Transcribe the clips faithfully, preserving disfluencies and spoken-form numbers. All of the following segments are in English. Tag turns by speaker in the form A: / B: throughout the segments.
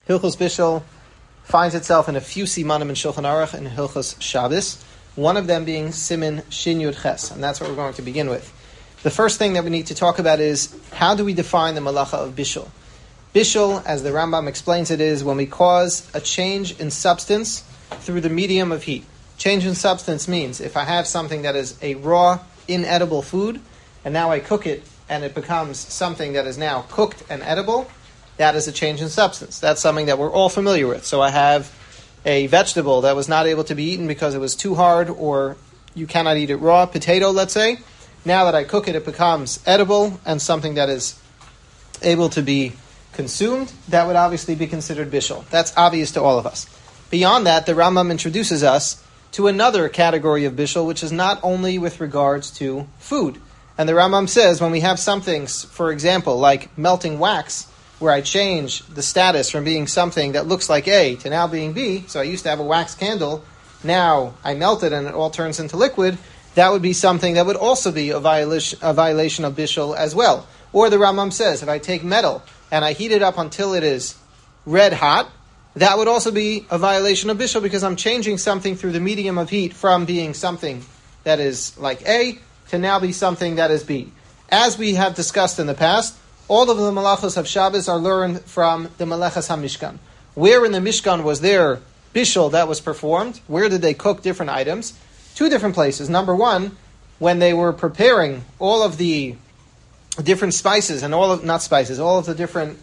A: Hilchos Bishul finds itself in a few simanim in Shulchan Aruch and Hilchos Shabbos, one of them being Siman Shin Yud Ches, and that's what we're going to begin with. The first thing that we need to talk about is, how do we define the malacha of Bishul? Bishul, as the Rambam explains it, is when we cause a change in substance through the medium of heat. Change in substance means if I have something that is a raw, inedible food, and now I cook it, and it becomes something that is now cooked and edible, that is a change in substance. That's something that we're all familiar with. So I have a vegetable that was not able to be eaten because it was too hard, or you cannot eat it raw, potato, let's say. Now that I cook it, it becomes edible and something that is able to be consumed. That would obviously be considered bishul. That's obvious to all of us. Beyond that, the Rambam introduces us to another category of bishul, which is not only with regards to food. And the Rambam says when we have something, for example, like melting wax, where I change the status from being something that looks like A to now being B, so I used to have a wax candle, now I melt it and it all turns into liquid, that would be something that would also be a violation, a violation of bishul as well. Or the Rambam says, if I take metal and I heat it up until it is red hot, that would also be a violation of bishul because I'm changing something through the medium of heat from being something that is like A to now be something that is B. As we have discussed in the past, all of the malachos of Shabbos are learned from the Melechas HaMishkan. Where in the Mishkan was there bishul that was performed? Where did they cook different items? Two different places. Number one, when they were preparing all of the different spices and all of, not spices, all of the different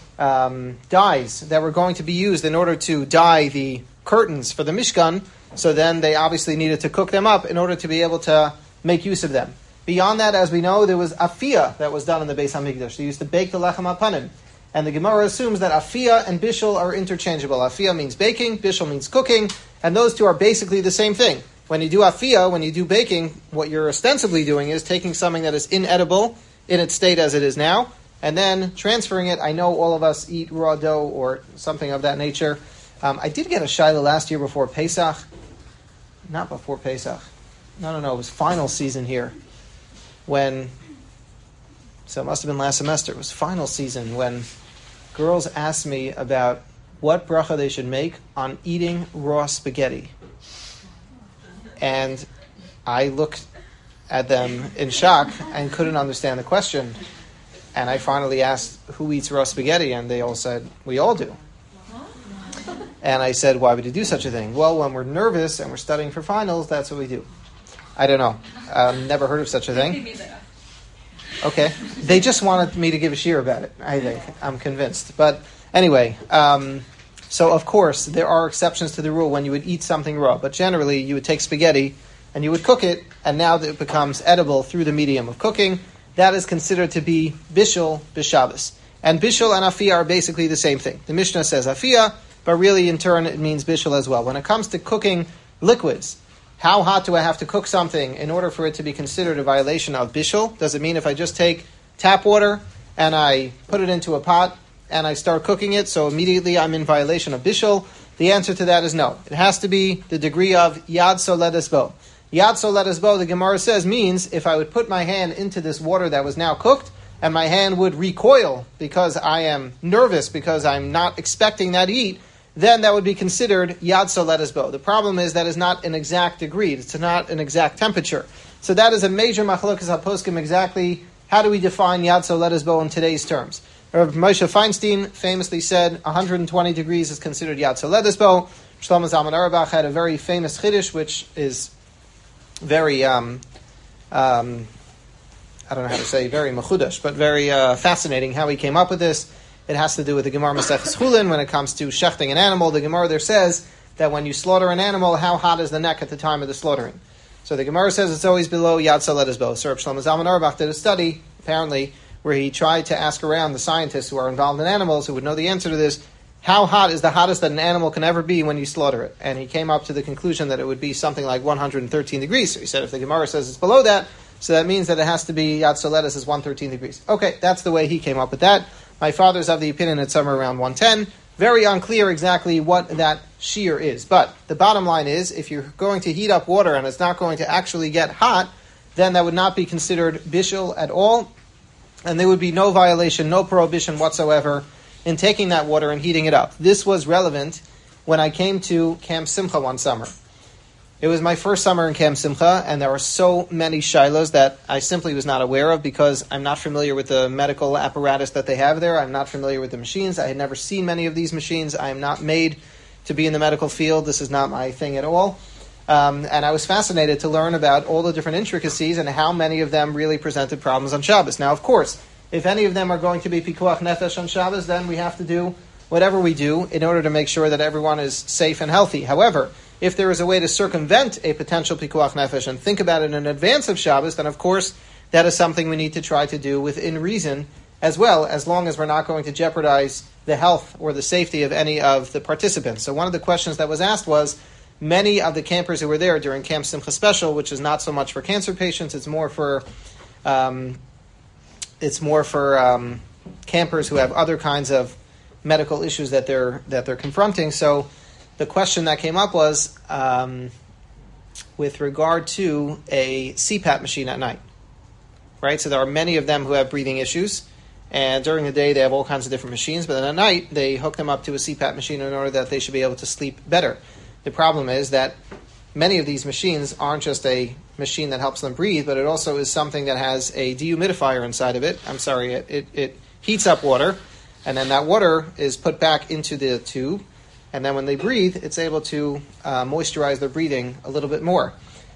A: um, dyes that were going to be used in order to dye the curtains for the Mishkan, so then they obviously needed to cook them up in order to be able to make use of them. Beyond that, as we know, there was afiyah that was done in the Beis HaMikdash. They used to bake the lechem hapanim. And the Gemara assumes that afiyah and bishul are interchangeable. Afiyah means baking, bishul means cooking, and those two are basically the same thing. When you do afiyah, when you do baking, what you're ostensibly doing is taking something that is inedible in its state as it is now, and then transferring it. I know all of us eat raw dough or something of that nature. Um, I did get a shiloh last year before Pesach. Not before Pesach. No, no, no. It was final season here. When, so it must have been last semester. It was final season when girls asked me about what bracha they should make on eating raw spaghetti. And I looked at them in shock and couldn't understand the question. And I finally asked, who eats raw spaghetti? And they all said, we all do. And I said, why would you do such a thing? Well, when we're nervous and we're studying for finals, that's what we do. I don't know. Um, never heard of such a thing. Okay. They just wanted me to give a shiur about it, I think. I'm convinced. But anyway, um, so of course, there are exceptions to the rule when you would eat something raw. But generally, you would take spaghetti and you would cook it, and now that it becomes edible through the medium of cooking, that is considered to be bishul b'Shabbos. And bishul and afiyah are basically the same thing. The Mishnah says afiyah, but really in turn it means bishul as well. When it comes to cooking liquids, how hot do I have to cook something in order for it to be considered a violation of bishul? Does it mean if I just take tap water and I put it into a pot and I start cooking it, so immediately I'm in violation of bishul? The answer to that is no. It has to be the degree of yad soledes bo. Yad soledes bo, the Gemara says, means if I would put my hand into this water that was now cooked, and my hand would recoil because I am nervous, because I'm not expecting that heat, then that would be considered yad soledes bo. The problem is that is not an exact degree. It's not an exact temperature. So that is a major machlokas haposkim, exactly how do we define yad soledes bo in today's terms. Rav Moshe Feinstein famously said one hundred twenty degrees is considered yad soledes bo. Shlomo Zalman Auerbach had a very famous chiddush, which is very, um, um, I don't know how to say, very mechudash, but very uh, fascinating how he came up with this. It has to do with the Gemara Maseches Chulin when it comes to shechting an animal. The Gemara there says that when you slaughter an animal, how hot is the neck at the time of the slaughtering? So the Gemara says it's always below yad soledes bo. Sir Shlomo Zalman Auerbach did a study, apparently, where he tried to ask around the scientists who are involved in animals, who would know the answer to this, how hot is the hottest that an animal can ever be when you slaughter it? And he came up to the conclusion that it would be something like one hundred thirteen degrees. So he said if the Gemara says it's below that, so that means that it has to be yad soledes is one hundred thirteen degrees. Okay, that's the way he came up with that. My father's of the opinion it's somewhere around one ten. Very unclear exactly what that shear is. But the bottom line is, if you're going to heat up water and it's not going to actually get hot, then that would not be considered bishul at all. And there would be no violation, no prohibition whatsoever in taking that water and heating it up. This was relevant when I came to Camp Simcha one summer. It was my first summer in Camp Simcha, and there were so many shilos that I simply was not aware of because I'm not familiar with the medical apparatus that they have there. I'm not familiar with the machines. I had never seen many of these machines. I am not made to be in the medical field. This is not my thing at all. Um, and I was fascinated to learn about all the different intricacies and how many of them really presented problems on Shabbos. Now, of course, if any of them are going to be pikuach nefesh on Shabbos, then we have to do whatever we do in order to make sure that everyone is safe and healthy. However, if there is a way to circumvent a potential pikuach nefesh and think about it in advance of Shabbos, then of course that is something we need to try to do within reason as well, as long as we're not going to jeopardize the health or the safety of any of the participants. So one of the questions that was asked was, many of the campers who were there during Camp Simcha Special, which is not so much for cancer patients, it's more for um, it's more for um, campers who have other kinds of medical issues that they're that they're confronting. So the question that came up was um, with regard to a C PAP machine at night, right? So there are many of them who have breathing issues, and during the day they have all kinds of different machines, but then at night they hook them up to a C PAP machine in order that they should be able to sleep better. The problem is that many of these machines aren't just a machine that helps them breathe, but it also is something that has a dehumidifier inside of it. I'm sorry, it, it, it heats up water, and then that water is put back into the tube, and then when they breathe, it's able to uh, moisturize their breathing a little bit more.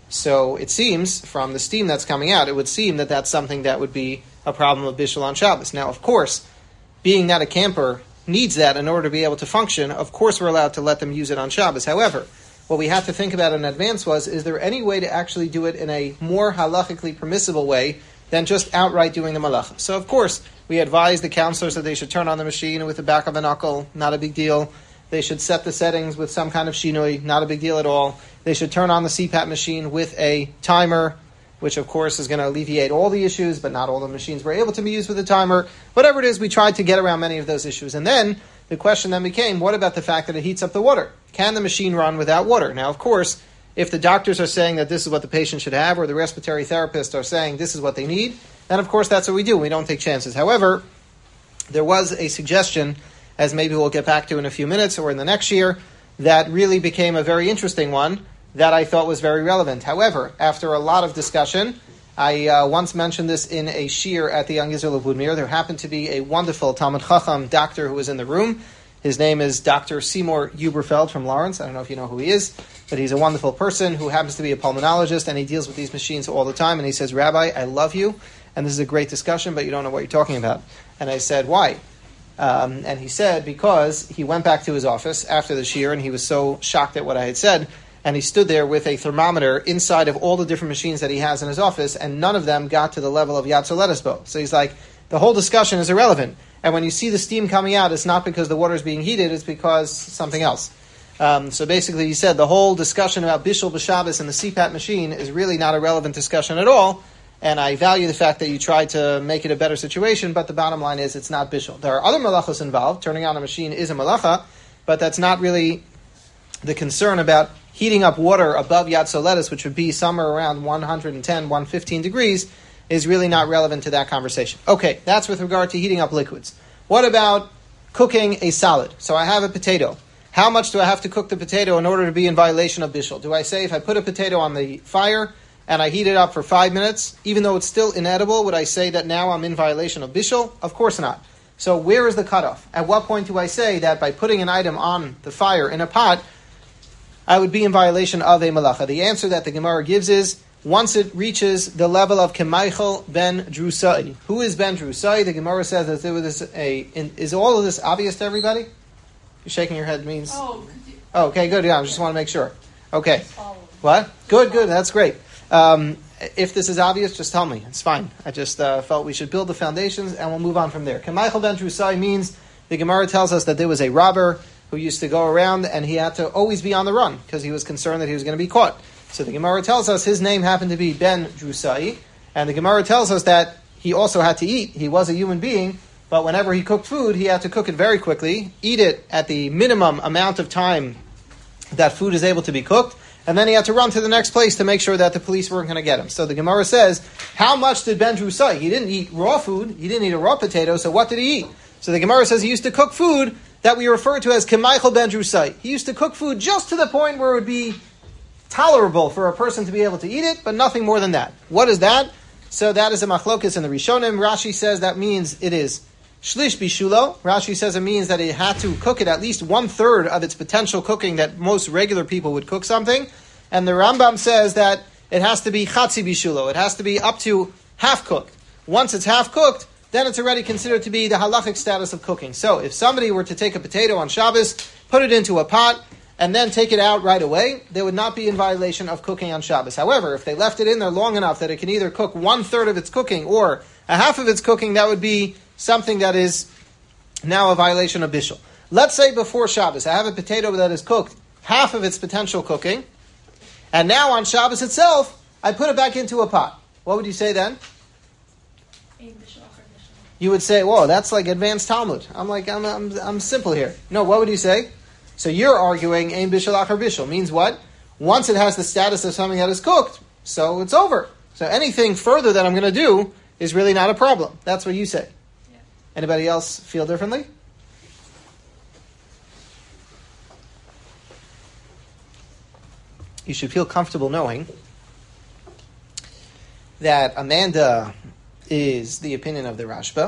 A: So it seems, from the steam that's coming out, it would seem that that's something that would be a problem of Bishul on Shabbos. Now, of course, being that a camper needs that in order to be able to function, of course we're allowed to let them use it on Shabbos. However, what we had to think about in advance was, is there any way to actually do it in a more halachically permissible way than just outright doing the malacha? So, of course, we advised the counselors that they should turn on the machine with the back of a knuckle, not a big deal. They should set the settings with some kind of shinoi, not a big deal at all. They should turn on the C PAP machine with a timer, which of course is going to alleviate all the issues, but not all the machines were able to be used with a timer. Whatever it is, we tried to get around many of those issues. And then the question then became, what about the fact that it heats up the water? Can the machine run without water? Now, of course, if the doctors are saying that this is what the patient should have, or the respiratory therapists are saying this is what they need, then of course that's what we do. We don't take chances. However, there was a suggestion, as maybe we'll get back to in a few minutes or in the next year, that really became a very interesting one that I thought was very relevant. However, after a lot of discussion, I uh, once mentioned this in a shir at the Young Israel of Woodmere. There happened to be a wonderful Talmud Chacham doctor who was in the room. His name is Doctor Seymour Huberfeld from Lawrence. I don't know if you know who he is, but he's a wonderful person who happens to be a pulmonologist, and he deals with these machines all the time. And he says, Rabbi, I love you, and this is a great discussion, but you don't know what you're talking about. And I said, why? Um, and he said, because he went back to his office after the shir, and he was so shocked at what I had said, and he stood there with a thermometer inside of all the different machines that he has in his office, and none of them got to the level of Yad Soletisbo. So he's like, the whole discussion is irrelevant. And when you see the steam coming out, it's not because the water is being heated, it's because something else. Um, so basically he said the whole discussion about Bishul B'Shabbos and the C PAP machine is really not a relevant discussion at all, and I value the fact that you tried to make it a better situation, but the bottom line is it's not Bishul. There are other malachos involved. Turning on a machine is a malacha, but that's not really the concern about heating up water above Yad Soletis, which would be somewhere around one ten, one fifteen degrees, is really not relevant to that conversation. Okay, that's with regard to heating up liquids. What about cooking a salad? So I have a potato. How much do I have to cook the potato in order to be in violation of Bishul? Do I say if I put a potato on the fire and I heat it up for five minutes, even though it's still inedible, would I say that now I'm in violation of Bishul? Of course not. So where is the cutoff? At what point do I say that by putting an item on the fire in a pot, I would be in violation of a malacha? The answer that the Gemara gives is, once it reaches the level of Kemaichel ben Drusai. Who is ben Drusai? The Gemara says that there was a. In, is all of this obvious to everybody? You're shaking your head means. Oh, oh okay, good. Yeah, I just want to make sure. Okay, what? Good, good. That's great. Um, if this is obvious, just tell me. It's fine. I just uh, felt we should build the foundations, and we'll move on from there. Kemaichel ben Drusai means the Gemara tells us that there was a robber who used to go around, and he had to always be on the run because he was concerned that he was going to be caught. So the Gemara tells us his name happened to be Ben Drusai, and the Gemara tells us that he also had to eat. He was a human being, but whenever he cooked food, he had to cook it very quickly, eat it at the minimum amount of time that food is able to be cooked, and then he had to run to the next place to make sure that the police weren't going to get him. So the Gemara says, how much did Ben Drusai? He didn't eat raw food, he didn't eat a raw potato, so what did he eat? So the Gemara says he used to cook food that we refer to as K'maichel ben Drusai. He used to cook food just to the point where it would be tolerable for a person to be able to eat it, but nothing more than that. What is that? So that is a machlokus in the Rishonim. Rashi says that means it is shlish bishulo. Rashi says it means that it had to cook it at least one third of its potential cooking that most regular people would cook something. And the Rambam says that it has to be chatzi bishulo. It has to be up to half cooked. Once it's half cooked, then it's already considered to be the halachic status of cooking. So if somebody were to take a potato on Shabbos, put it into a pot, and then take it out right away, they would not be in violation of cooking on Shabbos. However, if they left it in there long enough that it can either cook one-third of its cooking or a half of its cooking, that would be something that is now a violation of bishul. Let's say before Shabbos, I have a potato that is cooked half of its potential cooking, and now on Shabbos itself, I put it back into a pot. What would you say then? You would say, whoa, that's like advanced Talmud. I'm like, I'm, I'm, I'm simple here. No, what would you say? So you're arguing ein bishul achar bishul means what? Once it has the status of something that is cooked, so it's over. So anything further that I'm going to do is really not a problem. That's what you say. Yeah. Anybody else feel differently? You should feel comfortable knowing that Amanda is the opinion of the Rashba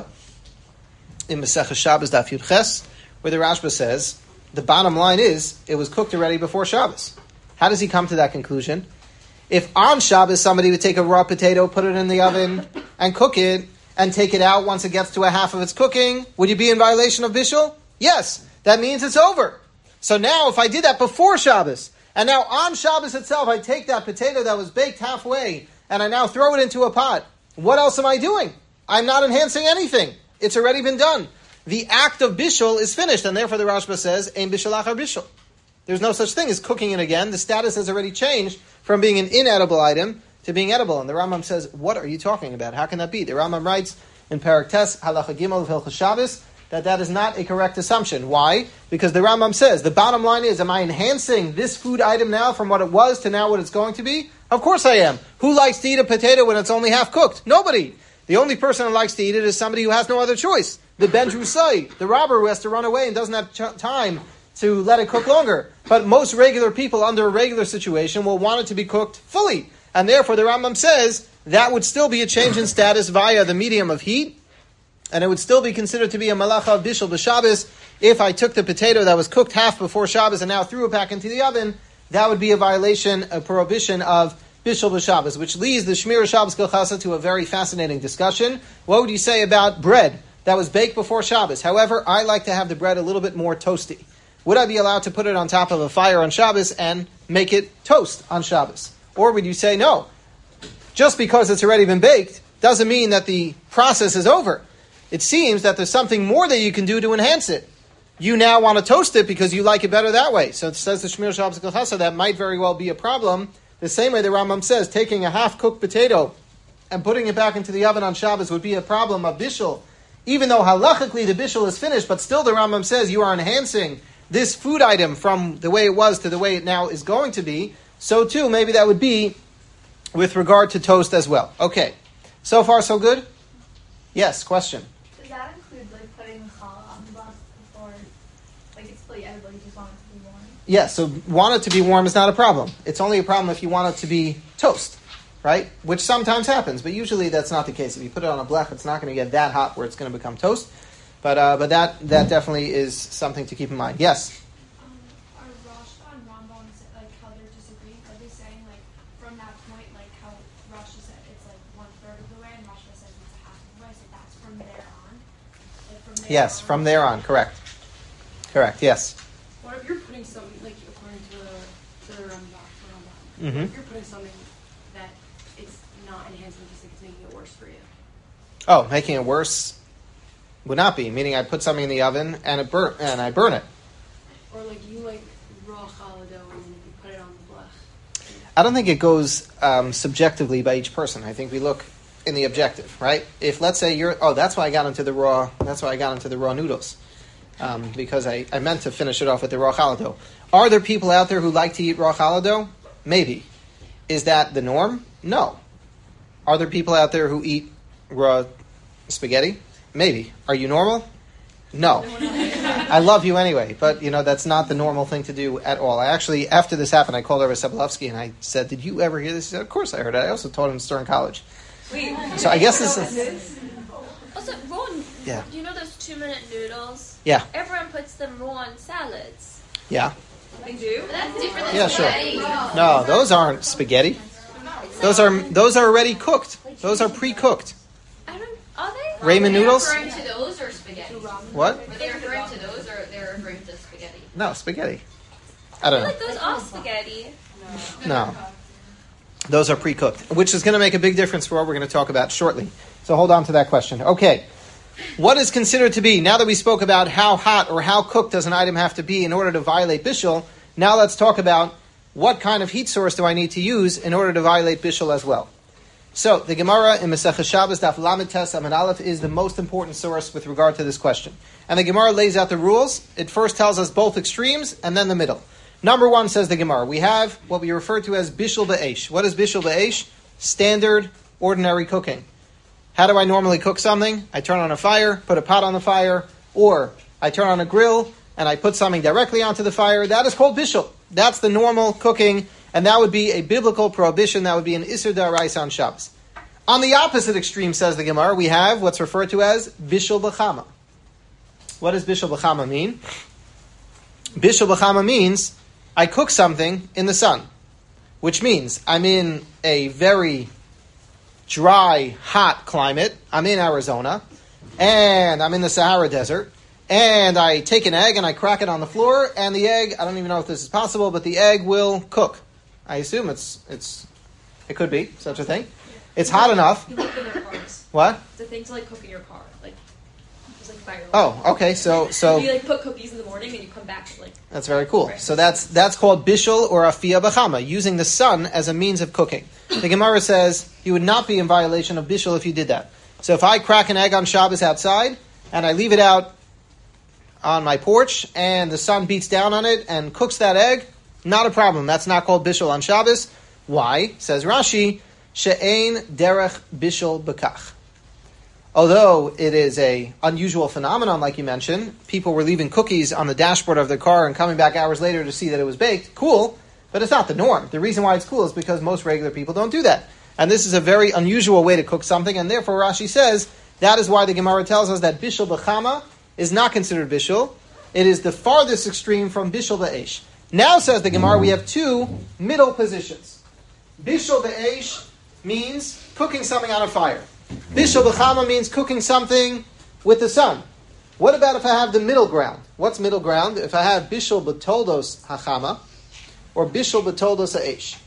A: in Masechah Shabbos Daf Yud Ches, where the Rashba says the bottom line is it was cooked already before Shabbos. How does he come to that conclusion? If on Shabbos somebody would take a raw potato, put it in the oven, and cook it, and take it out once it gets to a half of its cooking, would you be in violation of bishul? Yes. That means it's over. So now if I did that before Shabbos, and now on Shabbos itself I take that potato that was baked halfway, and I now throw it into a pot, what else am I doing? I'm not enhancing anything. It's already been done. The act of bishul is finished, and therefore the Rashba says, ein bishul achar bishul. There's no such thing as cooking it again. The status has already changed from being an inedible item to being edible. And the Rambam says, what are you talking about? How can that be? The Rambam writes in Parak Tes, Halacha Gimel of Hilchos Shabbos, that that is not a correct assumption. Why? Because the Rambam says, the bottom line is, am I enhancing this food item now from what it was to now what it's going to be? Of course I am. Who likes to eat a potato when it's only half cooked? Nobody. The only person who likes to eat it is somebody who has no other choice. The Ben Drusai, the robber who has to run away and doesn't have ch- time to let it cook longer. But most regular people under a regular situation will want it to be cooked fully. And therefore the Rambam says that would still be a change in status via the medium of heat. And it would still be considered to be a malacha of bishul b'Shabbos. If I took the potato that was cooked half before Shabbos and now threw it back into the oven, that would be a violation, a prohibition of bishul b'Shabbos, which leads the Shmira Shabbos Kilchasa to a very fascinating discussion. What would you say about bread that was baked before Shabbos? However, I like to have the bread a little bit more toasty. Would I be allowed to put it on top of a fire on Shabbos and make it toast on Shabbos? Or would you say, no, just because it's already been baked doesn't mean that the process is over. It seems that there's something more that you can do to enhance it. You now want to toast it because you like it better that way. So it says the Shmir Shabbos Kilchasa, that might very well be a problem. The same way the Rambam says, taking a half-cooked potato and putting it back into the oven on Shabbos would be a problem of bishul. Even though halachically the bishul is finished, but still the Rambam says you are enhancing this food item from the way it was to the way it now is going to be. So too, maybe that would be with regard to toast as well. Okay. So far, so good? Yes, question.
B: Does that include like putting the challah on the bus before, like it's fully edible, you just want it to be warm?
A: Yes, so want it to be warm is not a problem. It's only a problem if you want it to be toast, right? Which sometimes happens, but usually that's not the case. If you put it on a blech, it's not going to get that hot where it's going to become toast. But uh, but that that definitely is something to keep in mind. Yes?
C: Um, are Rasha and Rambam, like how they're disagreeing, are they saying like from that point, like how Rasha said it's like one third of the way and Rasha says it's a half of the way, so that's from there on? Like from there
A: Yes,
C: on?
A: from there on, correct. Correct, yes.
D: What if you're putting something, like according to the, to the Rambam,
A: Mm-hmm.
D: if you're putting something that it's not enhancing, just like it's making it worse for you?
A: Oh, making it worse would not be, meaning I put something in the oven and it burn and I burn it.
D: Or like you like raw challah dough and then you put it on the blech.
A: I don't think it goes um, subjectively by each person. I think we look in the objective, right? If let's say you're, oh, that's why I got into the raw, that's why I got into the raw noodles, um, because I, I meant to finish it off with the raw challah dough. Are there people out there who like to eat raw challah dough? Maybe. Is that the norm? No. Are there people out there who eat raw spaghetti? Maybe. Are you normal? No. I love you anyway, but, you know, that's not the normal thing to do at all. I actually, after this happened, I called over Sobolovsky and I said, did you ever hear this? He said, of course I heard it. I also taught him in Stern College.
E: Wait.
A: So I guess this is...
E: Also, Ron,
A: Yeah.
E: you know those two-minute noodles?
A: Yeah.
E: Everyone puts them raw on salads.
A: Yeah.
E: They do?
B: But that's different than
A: Yeah, sure.
B: spaghetti.
A: No, those aren't spaghetti. Those are those are already cooked. Those are pre-cooked.
E: I don't... Are they?
A: Ramen
B: Are they
A: noodles?
B: referring to those or spaghetti?
A: What?
B: Are they referring to those or they're referring to spaghetti?
A: No, spaghetti. I
E: I
A: don't
E: feel
A: know.
E: like those are spaghetti.
A: No. Those are pre-cooked, which is going to make a big difference for what we're going to talk about shortly. So hold on to that question. Okay. What is considered to be, now that we spoke about how hot or how cooked does an item have to be in order to violate bishul, now let's talk about what kind of heat source do I need to use in order to violate bishul as well. So, the Gemara in Masechah Shabbos, Daf Lamed Tes Amud Aleph, is the most important source with regard to this question. And the Gemara lays out the rules. It first tells us both extremes and then the middle. Number one, says the Gemara, we have what we refer to as bishul b'eish. What is bishul b'eish? Standard, ordinary cooking. How do I normally cook something? I turn on a fire, put a pot on the fire, or I turn on a grill and I put something directly onto the fire. That is called bishul. That's the normal cooking, and that would be a biblical prohibition. That would be an Isur D'Oraisa on Shabbos. On the opposite extreme, says the Gemara, we have what's referred to as bishul b'chama. What does bishul b'chama mean? Bishul b'chama means I cook something in the sun, which means I'm in a very dry, hot climate. I'm in Arizona, and I'm in the Sahara Desert, and I take an egg and I crack it on the floor, and the egg, I don't even know if this is possible, but the egg will cook. I assume it's, it's it could be such a thing. It's hot enough.
F: You look in their cars.
A: What?
F: It's a thing to like cook in your car. Like, it's like fire.
A: Oh, okay, so... so
F: you like put cookies in the morning and you come back to like...
A: That's very cool. So that's that's called bishul or afiyah b'chama, using the sun as a means of cooking. The Gemara says you would not be in violation of bishul if you did that. So if I crack an egg on Shabbos outside and I leave it out on my porch and the sun beats down on it and cooks that egg, not a problem. That's not called bishul on Shabbos. Why? Says Rashi, she'ein derech bishul b'kach. Although it is a unusual phenomenon, like you mentioned, people were leaving cookies on the dashboard of their car and coming back hours later to see that it was baked. Cool, but it's not the norm. The reason why it's cool is because most regular people don't do that. And this is a very unusual way to cook something, and therefore Rashi says that is why the Gemara tells us that bishul b'chama is not considered bishul. It is the farthest extreme from bishul b'eish. Now, says the Gemara, we have two middle positions. Bishul b'eish means cooking something on a fire. Bishul b'chama means cooking something with the sun. What about if I have the middle ground? What's middle ground? If I have bishul b'toldos hachama or bishul b'toldos ha'esh.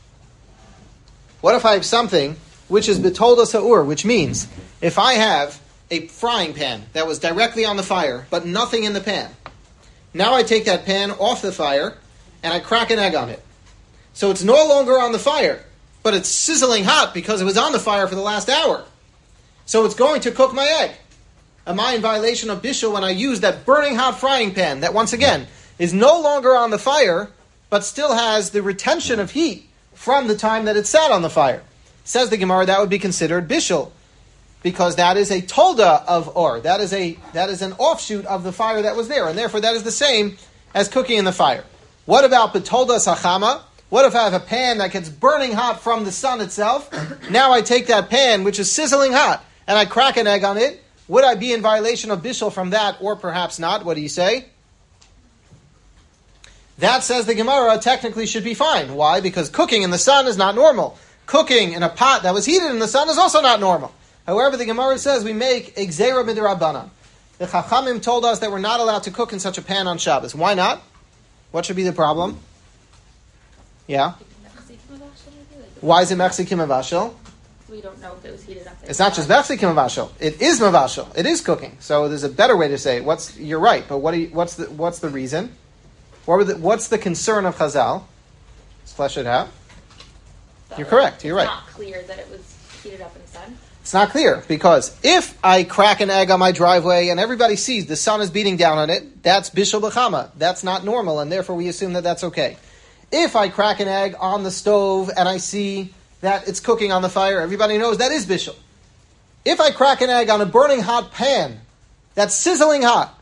A: What if I have something which is b'toldos ha'ur, which means if I have a frying pan that was directly on the fire, but nothing in the pan. Now I take that pan off the fire and I crack an egg on it. So it's no longer on the fire, but it's sizzling hot because it was on the fire for the last hour. So it's going to cook my egg. Am I in violation of bishul when I use that burning hot frying pan that, once again, is no longer on the fire, but still has the retention of heat from the time that it sat on the fire? Says the Gemara, that would be considered bishul, because that is a tolda of or. That is a that is an offshoot of the fire that was there, and therefore that is the same as cooking in the fire. What about betolda sachama? What if I have a pan that gets burning hot from the sun itself? Now I take that pan, which is sizzling hot, and I crack an egg on it. Would I be in violation of bishul from that, or perhaps not? What do you say? That, says the Gemara, technically should be fine. Why? Because cooking in the sun is not normal. Cooking in a pot that was heated in the sun is also not normal. However, the Gemara says we make a gzeira midrabanan. The Chachamim told us that we're not allowed to cook in such a pan on Shabbos. Why not? What should be the problem? Yeah? Why is it mechzikim mavashel?
F: We don't know if it was heated up.
A: It's not just mechzikim mavashel. It is mavashel. It is cooking. So there's a better way to say it. What's you're right, but what do you, what's the what's the reason? What were the, what's the concern of Chazal? Let's flesh it out. You're correct. You're right.
F: It's not clear that it was heated up in the sun.
A: It's not clear, because if I crack an egg on my driveway and everybody sees the sun is beating down on it, that's bishul b'chama. That's not normal, and therefore we assume that that's okay. If I crack an egg on the stove and I see that it's cooking on the fire, everybody knows that is bishul. If I crack an egg on a burning hot pan that's sizzling hot,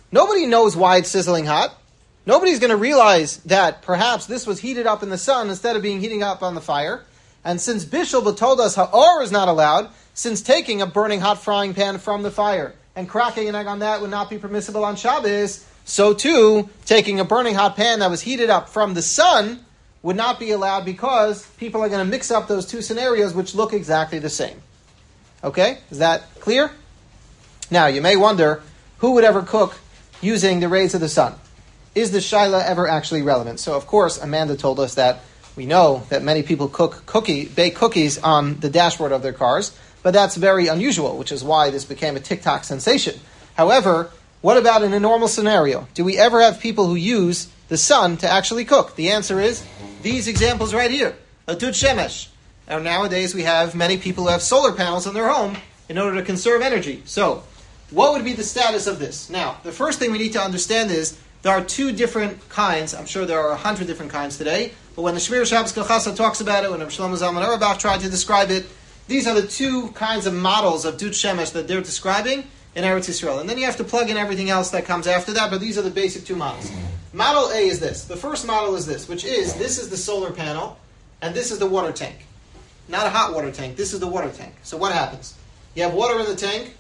A: Nobody knows why it's sizzling hot. Nobody's going to realize that perhaps this was heated up in the sun instead of being heating up on the fire. And since Bishul told us ha'or is not allowed, since taking a burning hot frying pan from the fire and cracking an egg on that would not be permissible on Shabbos, so too, taking a burning hot pan that was heated up from the sun would not be allowed because people are going to mix up those two scenarios which look exactly the same. Okay? Is that clear? Now, you may wonder, who would ever cook using the rays of the sun? Is the shaila ever actually relevant? So, of course, Amanda told us that we know that many people cook cookie, bake cookies on the dashboard of their cars, but that's very unusual, which is why this became a TikTok sensation. However, what about in a normal scenario? Do we ever have people who use the sun to actually cook? The answer is these examples right here. A dud shemesh. And nowadays we have many people who have solar panels in their home in order to conserve energy. So, what would be the status of this? Now, the first thing we need to understand is there are two different kinds. I'm sure there are a hundred different kinds today. But when the Shmir Shabbos Kachasa talks about it, when Rav Shlomo Zalman Auerbach tried to describe it, these are the two kinds of models of dud shemesh that they're describing in Eretz Yisrael. And then you have to plug in everything else that comes after that, but these are the basic two models. Model A is this. The first model is this, which is, this is the solar panel, and this is the water tank. Not a hot water tank, this is the water tank. So what happens? You have water in the tank,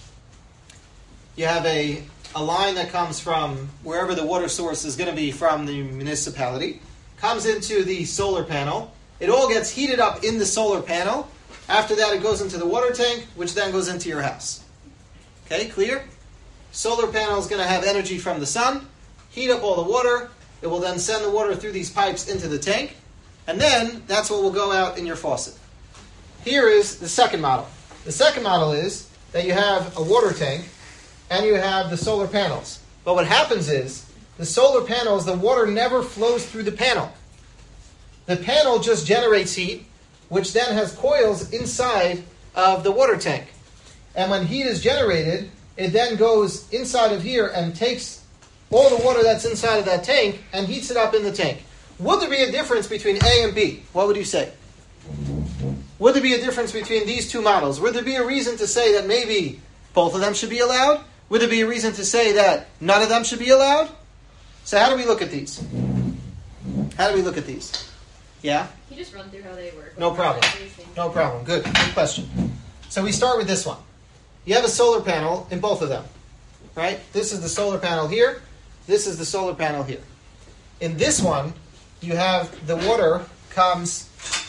A: you have a, a line that comes from wherever the water source is going to be from the municipality, comes into the solar panel, it all gets heated up in the solar panel, after that it goes into the water tank, which then goes into your house. Okay, clear? Solar panel is going to have energy from the sun, heat up all the water, it will then send the water through these pipes into the tank, and then that's what will go out in your faucet. Here is the second model. The second model is that you have a water tank, and you have the solar panels. But what happens is, the solar panels, the water never flows through the panel. The panel just generates heat, which then has coils inside of the water tank. And when heat is generated, it then goes inside of here and takes all the water that's inside of that tank and heats it up in the tank. Would there be a difference between A and B? What would you say? Would there be a difference between these two models? Would there be a reason to say that maybe both of them should be allowed? Would there be a reason to say that none of them should be allowed? So how do we look at these? How do we look at these? Yeah?
F: Can you just run through how they work?
A: No problem. No problem. Good. Good question. So we start with this one. You have a solar panel in both of them. Right? This is the solar panel here. This is the solar panel here. In this one, you have the water comes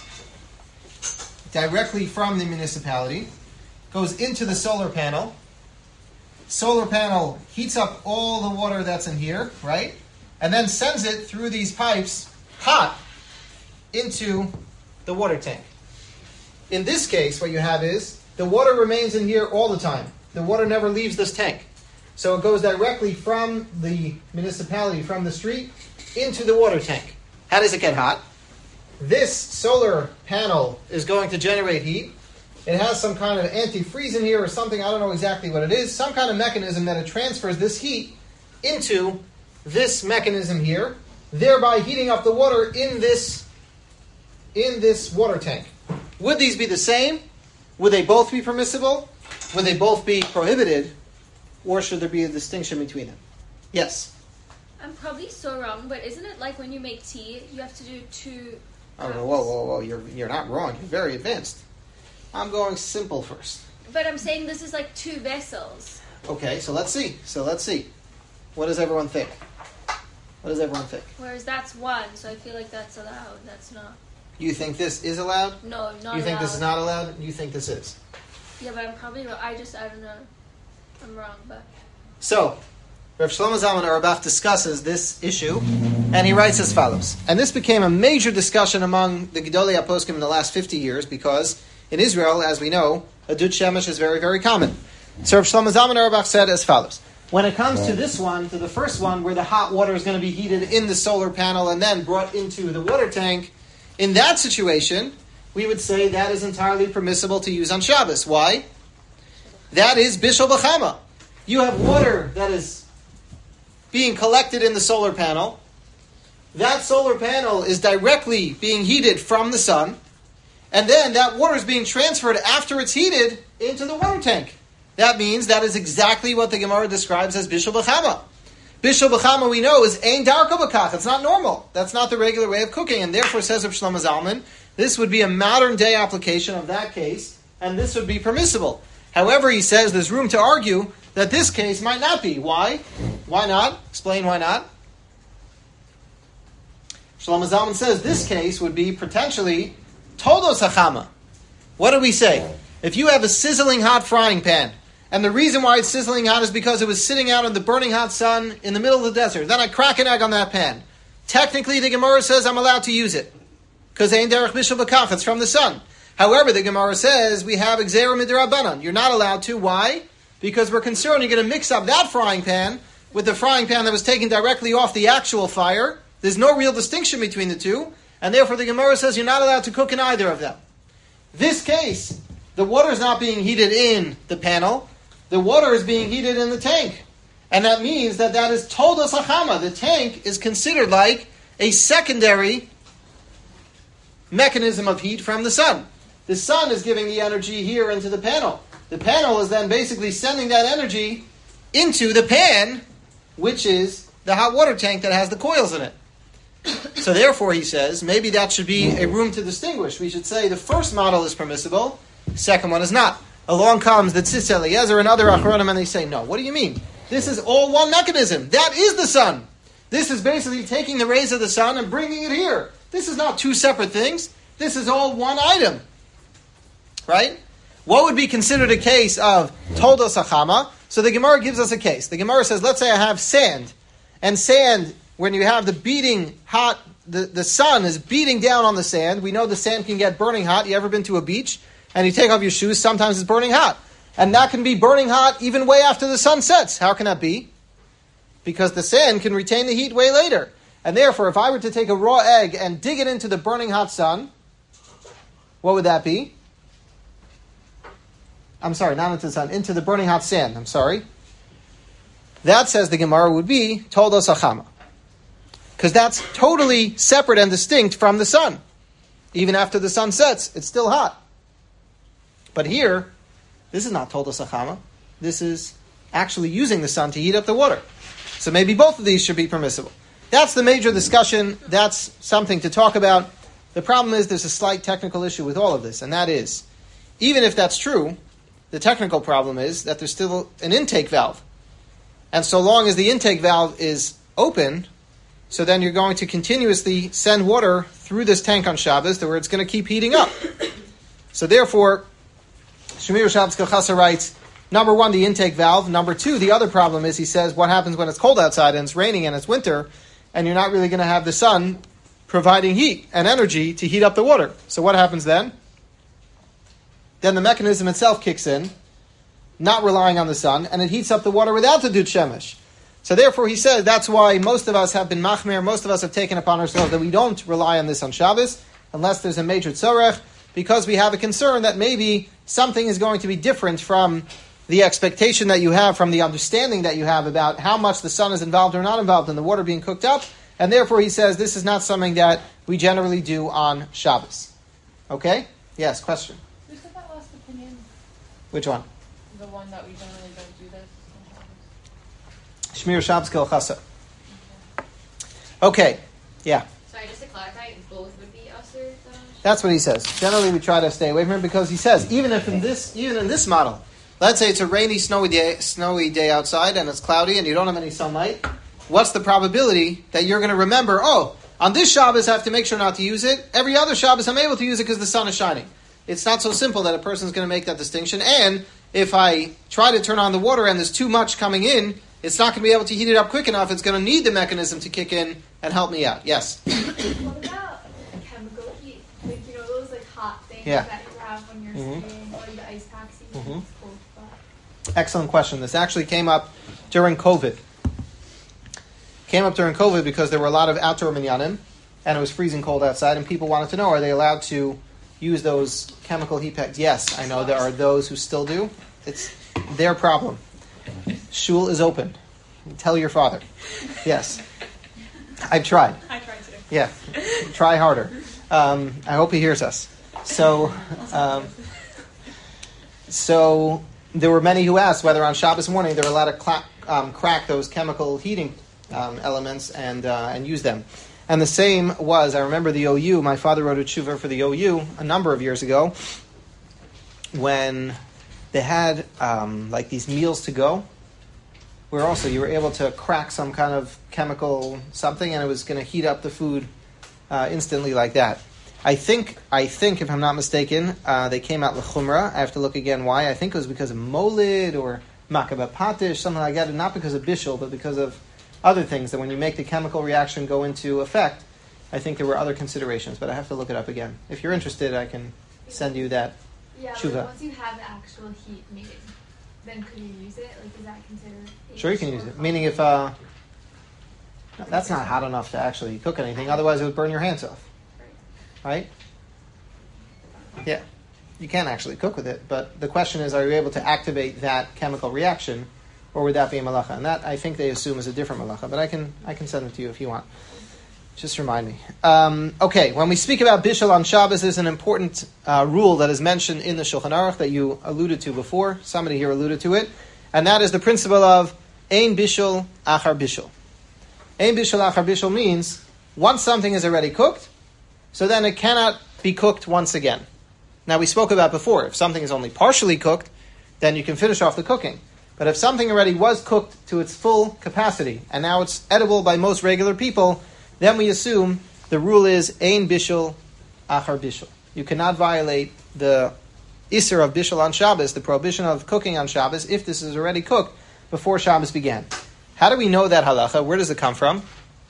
A: directly from the municipality, goes into the solar panel. Solar panel heats up all the water that's in here, right? And then sends it through these pipes, hot, into the water tank. In this case, what you have is, the water remains in here all the time. The water never leaves this tank. So it goes directly from the municipality, from the street, into the water tank. How does it get hot? This solar panel is going to generate heat. It has some kind of antifreeze in here or something, I don't know exactly what it is, some kind of mechanism that it transfers this heat into this mechanism here, thereby heating up the water in this, in this water tank. Would these be the same? Would they both be permissible? Would they both be prohibited? Or should there be a distinction between them? Yes?
E: I'm probably so wrong, but isn't it like when you make tea, you have to do two
A: Oh, whoa, whoa, whoa, you're, you're not wrong. You're very advanced. I'm going simple first.
E: But I'm saying this is like two vessels.
A: Okay, so let's see. So let's see. What does everyone think? What does everyone think?
E: Whereas that's one, so I feel like that's allowed. That's not.
A: You think this is allowed?
E: No, not
A: You think
E: allowed.
A: this is not allowed? You think this is?
E: Yeah, but I'm probably wrong. I just, I don't know. I'm wrong, but...
A: So, Rav Shlomo Zalman Auerbach discusses this issue, and he writes as follows. And this became a major discussion among the Gedolei HaPoskim in the last fifty years, because in Israel, as we know, a dud shemesh is very, very common. So Rav Shlomo Zalman Auerbach said as follows. When it comes to this one, to the first one, where the hot water is going to be heated in the solar panel and then brought into the water tank, in that situation, we would say that is entirely permissible to use on Shabbos. Why? That is Bishul B'chama. You have water that is being collected in the solar panel. That solar panel is directly being heated from the sun. And then that water is being transferred after it's heated into the water tank. That means that is exactly what the Gemara describes as Bishul B'chama. Bishul b'chama we know is ein darko b'kach. It's not normal. That's not the regular way of cooking. And therefore, says Rav Shlomo Zalman, this would be a modern day application of that case, and this would be permissible. However, he says there's room to argue that this case might not be. Why? Why not? Explain why not. Shlomo Zalman says this case would be potentially todos hachama. What do we say? If you have a sizzling hot frying pan, and the reason why it's sizzling hot is because it was sitting out in the burning hot sun in the middle of the desert. Then I crack an egg on that pan. Technically, the Gemara says I'm allowed to use it. Because ein derech bishul b'kach, it's from the sun. However, the Gemara says we have exera midrabanan. You're not allowed to. Why? Because we're concerned you're going to mix up that frying pan with the frying pan that was taken directly off the actual fire. There's no real distinction between the two. And therefore, the Gemara says you're not allowed to cook in either of them. This case, the water is not being heated in the panel. The water is being heated in the tank. And that means that that is todos hachama. The tank is considered like a secondary mechanism of heat from the sun. The sun is giving the energy here into the panel. The panel is then basically sending that energy into the pan, which is the hot water tank that has the coils in it. So therefore, he says, maybe that should be a room to distinguish. We should say the first model is permissible, the second one is not. Along comes the Tzitz Eliezer and other Achronim, and they say, no, what do you mean? This is all one mechanism. That is the sun. This is basically taking the rays of the sun and bringing it here. This is not two separate things. This is all one item. Right? What would be considered a case of Toldos Hachama? So the Gemara gives us a case. The Gemara says, let's say I have sand. And sand, when you have the beating hot, the, the sun is beating down on the sand. We know the sand can get burning hot. You ever been to a beach? And you take off your shoes, sometimes it's burning hot. And that can be burning hot even way after the sun sets. How can that be? Because the sand can retain the heat way later. And therefore, if I were to take a raw egg and dig it into the burning hot sun, what would that be? I'm sorry, not into the sun, into the burning hot sand. I'm sorry. That, says the Gemara, would be Toldos Hachama. Because that's totally separate and distinct from the sun. Even after the sun sets, it's still hot. But here, this is not Toldos Hachama. This is actually using the sun to heat up the water. So maybe both of these should be permissible. That's the major discussion. That's something to talk about. The problem is there's a slight technical issue with all of this, and that is, even if that's true, the technical problem is that there's still an intake valve. And so long as the intake valve is open, so then you're going to continuously send water through this tank on Shabbos, where it's going to keep heating up. So therefore, Shemir Shabbos Kachasa writes, number one, the intake valve. Number two, the other problem is, he says, what happens when it's cold outside and it's raining and it's winter, and you're not really going to have the sun providing heat and energy to heat up the water. So what happens then? Then the mechanism itself kicks in, not relying on the sun, and it heats up the water without the Dut Shemesh. So therefore, he said, that's why most of us have been machmer, most of us have taken upon ourselves that we don't rely on this on Shabbos, unless there's a major tzorech, because we have a concern that maybe something is going to be different from the expectation that you have, from the understanding that you have about how much the sun is involved or not involved in the water being cooked up, and therefore he says this is not something that we generally do on Shabbos. Okay? Yes, question?
B: Who said that last opinion?
A: Which one?
B: The one that we generally don't do this on Shabbos.
A: Shmir Shabbos Kol Chasa. Okay, yeah.
F: Sorry, just to clarify, both would be usher.
A: That's what he says. Generally, we try to stay away from it because he says even if in this, even in this model, let's say it's a rainy, snowy day, snowy day outside, and it's cloudy, and you don't have any sunlight. What's the probability that you're going to remember? Oh, on this Shabbos I have to make sure not to use it. Every other Shabbos I'm able to use it because the sun is shining. It's not so simple that a person's going to make that distinction. And if I try to turn on the water and there's too much coming in, it's not going to be able to heat it up quick enough. It's going to need the mechanism to kick in and help me out. Yes.
B: What about chemical heat? Like, you know, those like hot things
A: Yeah.
B: that you have when you're
A: Mhm.
B: skiing or the ice packs you
A: Mhm.
B: It's cold, but
A: Excellent question. This actually came up during COVID. Came up during COVID because there were a lot of outdoor minyanim, and it was freezing cold outside, and people wanted to know, are they allowed to use those chemical heat packs? Yes, I know there are those who still do. It's their problem. Shul is open. Tell your father. Yes. I've tried.
F: I tried to.
A: Yeah. Try harder. Um, I hope he hears us. So, um, so there were many who asked whether on Shabbos morning they were allowed to cla- um, crack those chemical heating um, elements and uh, and use them. And the same was, I remember the O U, my father wrote a tshuva for the O U a number of years ago, when they had um, like these meals to go, where also you were able to crack some kind of chemical something and it was going to heat up the food uh, instantly like that. I think, I think, if I'm not mistaken, uh, they came out l'chumra. I have to look again why. I think it was because of molid or makabah patish, something like that, and not because of bishul, but because of other things, that when you make the chemical reaction go into effect, I think there were other considerations, but I have to look it up again. If you're interested, I can send you that
B: Yeah,
A: tshuva.
B: like once you have the actual heat made, then could you use it? Like, is that considered?
A: Sure, you can use it. Meaning if, uh, that's not hot enough to actually cook anything, otherwise it would burn your hands off. Right? Yeah. You can actually cook with it, but the question is, are you able to activate that chemical reaction, or would that be a malacha? And that, I think they assume, is a different malacha, but I can I can send it to you if you want. Just remind me. Um, okay, when we speak about bishul on Shabbos, there's an important uh, rule that is mentioned in the Shulchan Aruch that you alluded to before. Somebody here alluded to it, and that is the principle of ein bishul achar bishul. Ein bishul achar bishul means once something is already cooked, so then it cannot be cooked once again. Now, we spoke about before, if something is only partially cooked, then you can finish off the cooking. But if something already was cooked to its full capacity, and now it's edible by most regular people, then we assume the rule is ein bishul achar bishul. You cannot violate the isser of bishul on Shabbos, the prohibition of cooking on Shabbos, if this is already cooked before Shabbos began. How do we know that halacha? Where does it come from?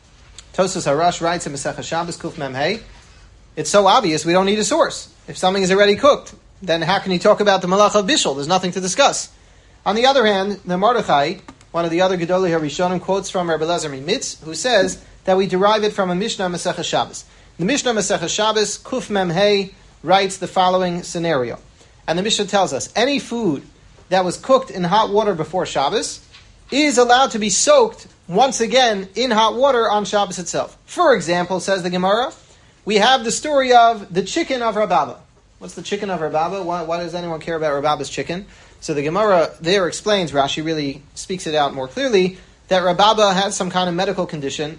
A: Tosfos Harash writes in Masechah Shabbos Kuf Mem Hey, it's so obvious we don't need a source. If something is already cooked, then how can you talk about the malacha of bishul? There's nothing to discuss. On the other hand, the Mordechai, one of the other Gedolei HaRishonim, quotes from Rabbi Elazar Mitz, who says that we derive it from a Mishnah Masechah Shabbos. The Mishnah Masechah Shabbos, Kuf Mem Hey, writes the following scenario. And the Mishnah tells us, any food that was cooked in hot water before Shabbos is allowed to be soaked once again in hot water on Shabbos itself. For example, says the Gemara, we have the story of the chicken of Rababa. What's the chicken of Rababa? Why, why does anyone care about Rababa's chicken? So the Gemara there explains, Rashi really speaks it out more clearly, that Rababa had some kind of medical condition.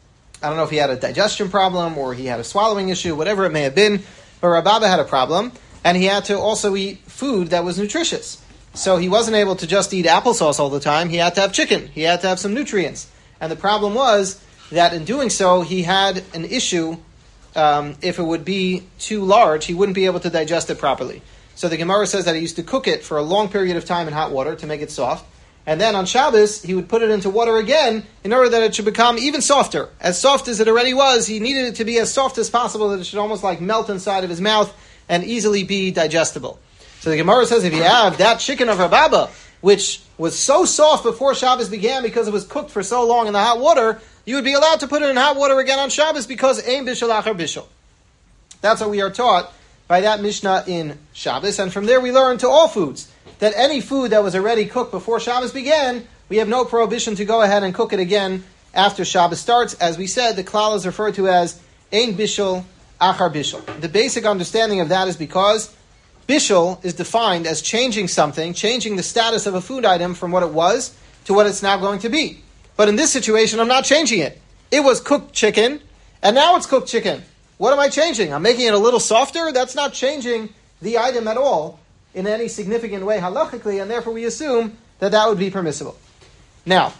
A: I don't know if he had a digestion problem or he had a swallowing issue, whatever it may have been, but Rababa had a problem, and he had to also eat food that was nutritious. So he wasn't able to just eat applesauce all the time, he had to have chicken, he had to have some nutrients. And the problem was that in doing so, he had an issue. Um, if it would be too large, he wouldn't be able to digest it properly. So the Gemara says that he used to cook it for a long period of time in hot water to make it soft. And then on Shabbos, he would put it into water again in order that it should become even softer. As soft as it already was, he needed it to be as soft as possible, that it should almost like melt inside of his mouth and easily be digestible. So the Gemara says if you have that chicken of Rababa, which was so soft before Shabbos began because it was cooked for so long in the hot water, you would be allowed to put it in hot water again on Shabbos because ein bishul achar bishul. That's what we are taught by that Mishnah in Shabbos. And from there we learn to all foods that any food that was already cooked before Shabbos began, we have no prohibition to go ahead and cook it again after Shabbos starts. As we said, the klal is referred to as ein bishul achar bishul. The basic understanding of that is because bishul is defined as changing something, changing the status of a food item from what it was to what it's now going to be. But in this situation, I'm not changing it. It was cooked chicken, and now it's cooked chicken. What am I changing? I'm making it a little softer? That's not changing the item at all in any significant way halachically, and therefore we assume that that would be permissible. Now,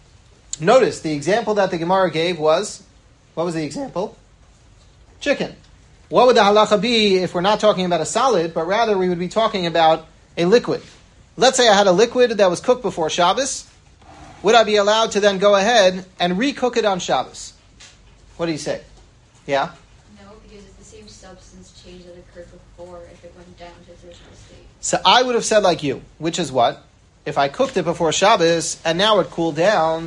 A: notice the example that the Gemara gave was, what was the example? Chicken. What would the halacha be if we're not talking about a solid, but rather we would be talking about a liquid? Let's say I had a liquid that was cooked before Shabbos. Would I be allowed to then go ahead and recook it on Shabbos? What do you say? Yeah?
F: No, because it's the same substance change that occurred before if it went down to its original state.
A: So I would have said like you, which is what? If I cooked it before Shabbos and now it cooled down,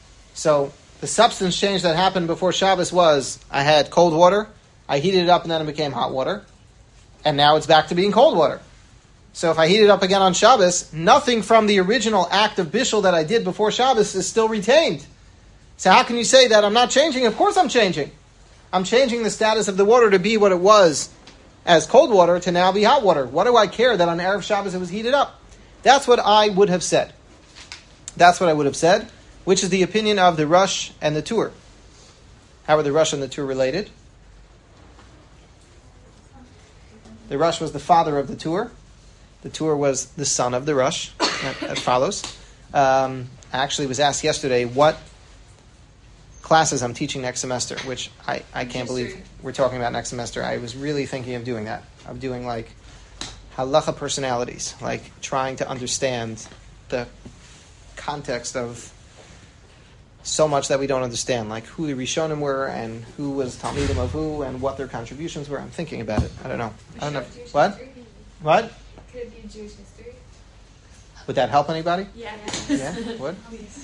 A: so the substance change that happened before Shabbos was I had cold water, I heated it up and then it became hot water, and now it's back to being cold water. So if I heat it up again on Shabbos, nothing from the original act of bishul that I did before Shabbos is still retained. So how can you say that I'm not changing? Of course I'm changing. I'm changing the status of the water to be what it was as cold water to now be hot water. What do I care that on Erev Shabbos it was heated up? That's what I would have said. That's what I would have said. which is the opinion of the Rosh and the Tur. How are the Rosh and the Tur related? The Rosh was the father of the Tur. The Tur was the son of the Rosh. That, that follows. Um, I actually was asked yesterday what classes I'm teaching next semester, which I, I can't believe we're talking about next semester. I was really thinking of doing that. Of doing like halacha personalities, like trying to understand the context of so much that we don't understand, like who the Rishonim were and who was Talmidim of who and what their contributions were. I'm thinking about it. I don't know. I don't know. What? What?
B: Could it be Jewish history?
A: Would that help anybody?
C: Yeah.
A: Yeah? Would?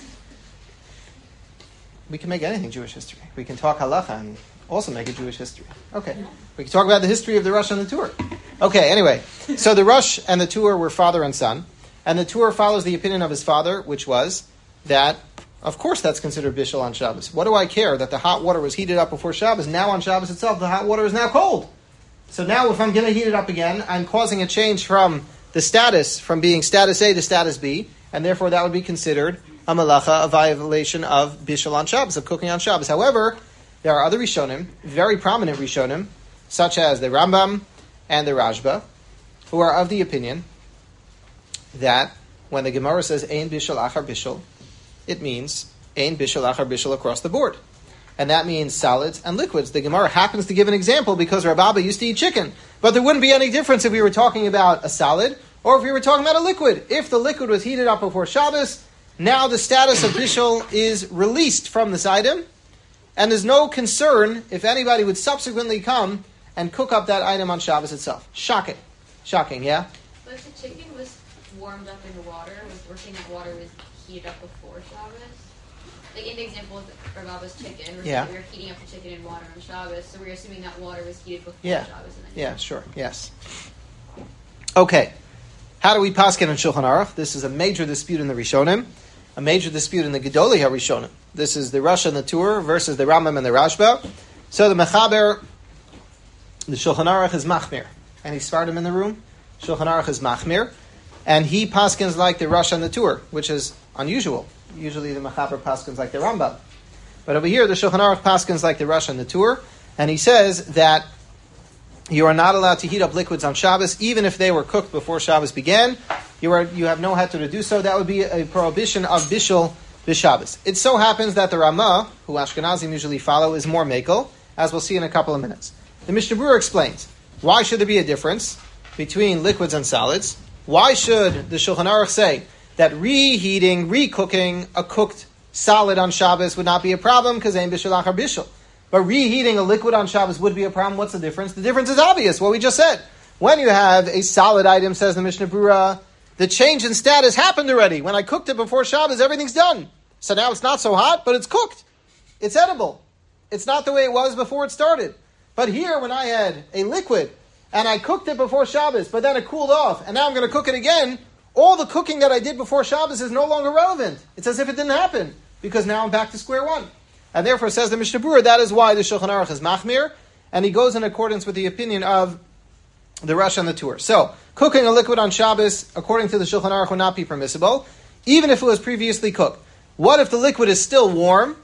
A: We can make anything Jewish history. We can talk halacha and also make it Jewish history. Okay. We can talk about the history of the Rosh and the Tur. Okay, anyway. So the Rosh and the Tur were father and son. And the Tur follows the opinion of his father, which was that, of course, that's considered bishul on Shabbos. What do I care that the hot water was heated up before Shabbos? Now on Shabbos itself, the hot water is now cold. So now if I'm going to heat it up again, I'm causing a change from the status, from being status A to status B, and therefore that would be considered a malacha, a violation of bishul on Shabbos, of cooking on Shabbos. However, there are other Rishonim, very prominent Rishonim, such as the Rambam and the Rashba, who are of the opinion that when the Gemara says ein bishul achar bishul, it means ein bishul achar bishul across the board. And that means solids and liquids. The Gemara happens to give an example because Rav Abba used to eat chicken. But there wouldn't be any difference if we were talking about a solid or if we were talking about a liquid. If the liquid was heated up before Shabbos, now the status of bishul is released from this item, and there's no concern if anybody would subsequently come and cook up that item on Shabbos itself. Shocking. Shocking, yeah?
F: But if the chicken was warmed up in the water, was we're saying that water was heated up before Shabbos? Like in the example of Rav Abba's chicken, we're
A: Yeah.
F: saying we were heating up the chicken in water on Shabbos, so we're assuming that water was heated before
A: Yeah.
F: Shabbos. And then
A: Yeah, sure. Yes. Okay. How do we paskin in Shulchan Aruch? This is a major dispute in the Rishonim, a major dispute in the Gedolei HaRishonim. This is the Rosh and the Tur versus the Rambam and the Rashba. So the Mechaber, the Shulchan Aruch is Machmir. And he started him in the room. Shulchan Aruch is Machmir. And he paskins like the Rosh and the Tur, which is unusual. Usually the Mechaber paskins like the Rambam. But over here, the Shulchan Aruch paskins like the Rosh and the Tur. And he says that you are not allowed to heat up liquids on Shabbos, even if they were cooked before Shabbos began. You are you have no heter to do so. That would be a prohibition of bishul b'Shabbos. It so happens that the Ramah, who Ashkenazim usually follow, is more mekel, as we'll see in a couple of minutes. The Mishnah Berurah explains, why should there be a difference between liquids and solids? Why should the Shulchan Aruch say that reheating, recooking a cooked solid on Shabbos would not be a problem, because ein bishul achar bishul? But reheating a liquid on Shabbos would be a problem. What's the difference? The difference is obvious, what we just said. When you have a solid item, says the Mishnah Berurah, the change in status happened already. When I cooked it before Shabbos, everything's done. So now it's not so hot, but it's cooked. It's edible. It's not the way it was before it started. But here, when I had a liquid, and I cooked it before Shabbos, but then it cooled off, and now I'm going to cook it again, all the cooking that I did before Shabbos is no longer relevant. It's as if it didn't happen, because now I'm back to square one. And therefore, says the Mishnah Berurah, that is why the Shulchan Aruch is Machmir, and he goes in accordance with the opinion of the Rosh and the Tur. So, cooking a liquid on Shabbos, according to the Shulchan Aruch, would not be permissible, even if it was previously cooked. What if the liquid is still warm?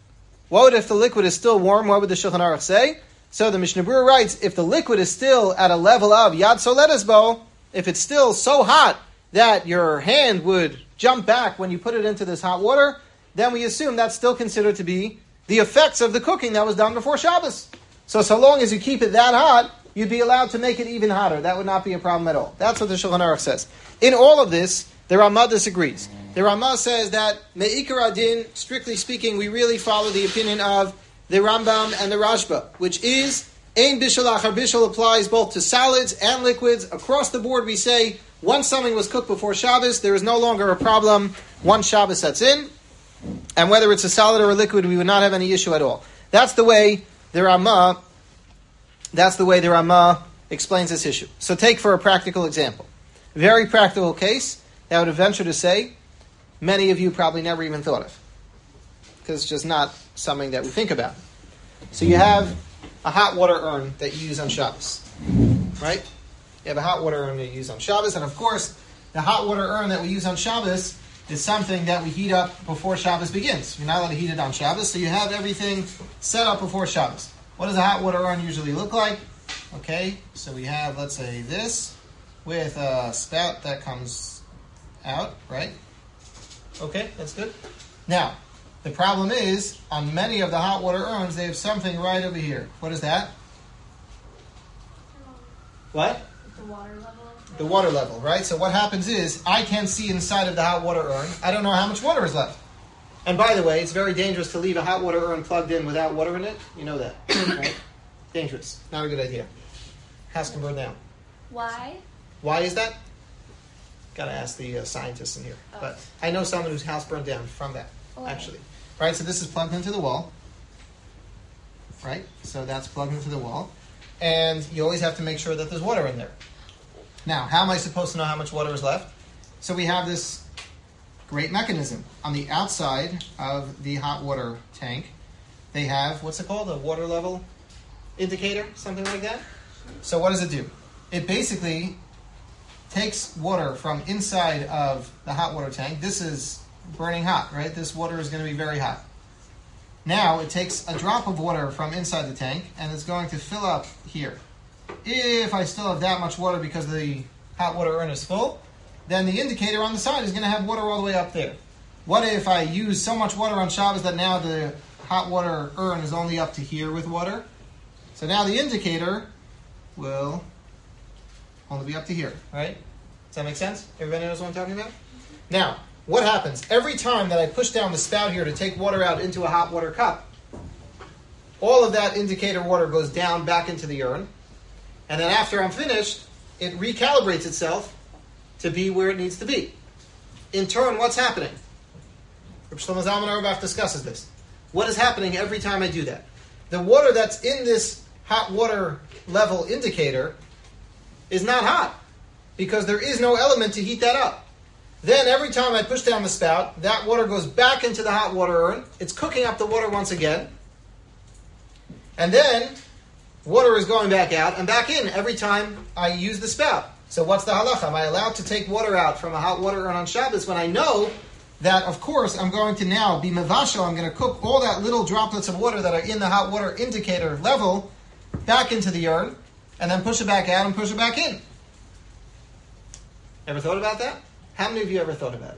A: What if the liquid is still warm? What would the Shulchan Aruch say? So the Mishnah Berurah writes, if the liquid is still at a level of Yad Soledes Bo, if it's still so hot that your hand would jump back when you put it into this hot water, then we assume that's still considered to be the effects of the cooking that was done before Shabbos. So, so long as you keep it that hot, you'd be allowed to make it even hotter. That would not be a problem at all. That's what the Shulchan Aruch says. In all of this, the Ramah disagrees. The Ramah says that, Me'ikar Adin, strictly speaking, we really follow the opinion of the Rambam and the Rashba, which is, Ein bishul achar bishul applies both to solids and liquids. Across the board, we say, once something was cooked before Shabbos, there is no longer a problem once Shabbos sets in. And whether it's a solid or a liquid, we would not have any issue at all. That's the way the Ramah, that's the way the Ramah explains this issue. So take for a practical example. A very practical case that I would venture to say many of you probably never even thought of, because it's just not something that we think about. So you have a hot water urn that you use on Shabbos, right? You have a hot water urn that you use on Shabbos, and of course, the hot water urn that we use on Shabbos is something that we heat up before Shabbos begins. You're not allowed to heat it on Shabbos, so you have everything set up before Shabbos. What does a hot water urn usually look like? Okay, so we have, let's say, this with a spout that comes out, right? Okay, that's good. Now, the problem is, on many of the hot water urns, they have something right over here. What is that? What?
B: The water level.
A: The water level, right? So what happens is, I can see inside of the hot water urn. I don't know how much water is left. And by the way, it's very dangerous to leave a hot water urn plugged in without water in it. You know that, right? Dangerous. Not a good idea. House can burn down.
E: Why?
A: Why is that? Got to ask the uh, scientists in here.
E: Oh.
A: But I know someone whose house burned down from that,
E: Oh.
A: actually. Right, so this is plugged into the wall. Right? So that's plugged into the wall. And you always have to make sure that there's water in there. Now, how am I supposed to know how much water is left? So we have this great mechanism. On the outside of the hot water tank, they have, what's it called? A water level indicator? Something like that? So what does it do? It basically takes water from inside of the hot water tank. This is burning hot, right? This water is going to be very hot. Now it takes a drop of water from inside the tank and it's going to fill up here. If I still have that much water because the hot water urn is full, then the indicator on the side is going to have water all the way up there. What if I use so much water on Shabbos that now the hot water urn is only up to here with water? So now the indicator will only be up to here, right? Does that make sense? Everybody knows what I'm talking about? Now, what happens? Every time that I push down the spout here to take water out into a hot water cup, all of that indicator water goes down back into the urn. And then after I'm finished, it recalibrates itself to be where it needs to be. In turn, what's happening? Reb Shlomo Zalman Auerbach discusses this. What is happening every time I do that? The water that's in this hot water level indicator is not hot because there is no element to heat that up. Then every time I push down the spout, that water goes back into the hot water urn. It's cooking up the water once again. And then water is going back out and back in every time I use the spout. So what's the halacha? Am I allowed to take water out from a hot water urn on Shabbos when I know that, of course, I'm going to now be mevashel, I'm going to cook all that little droplets of water that are in the hot water indicator level back into the urn, and then push it back out and push it back in. Ever thought about that? How many of you ever thought about it?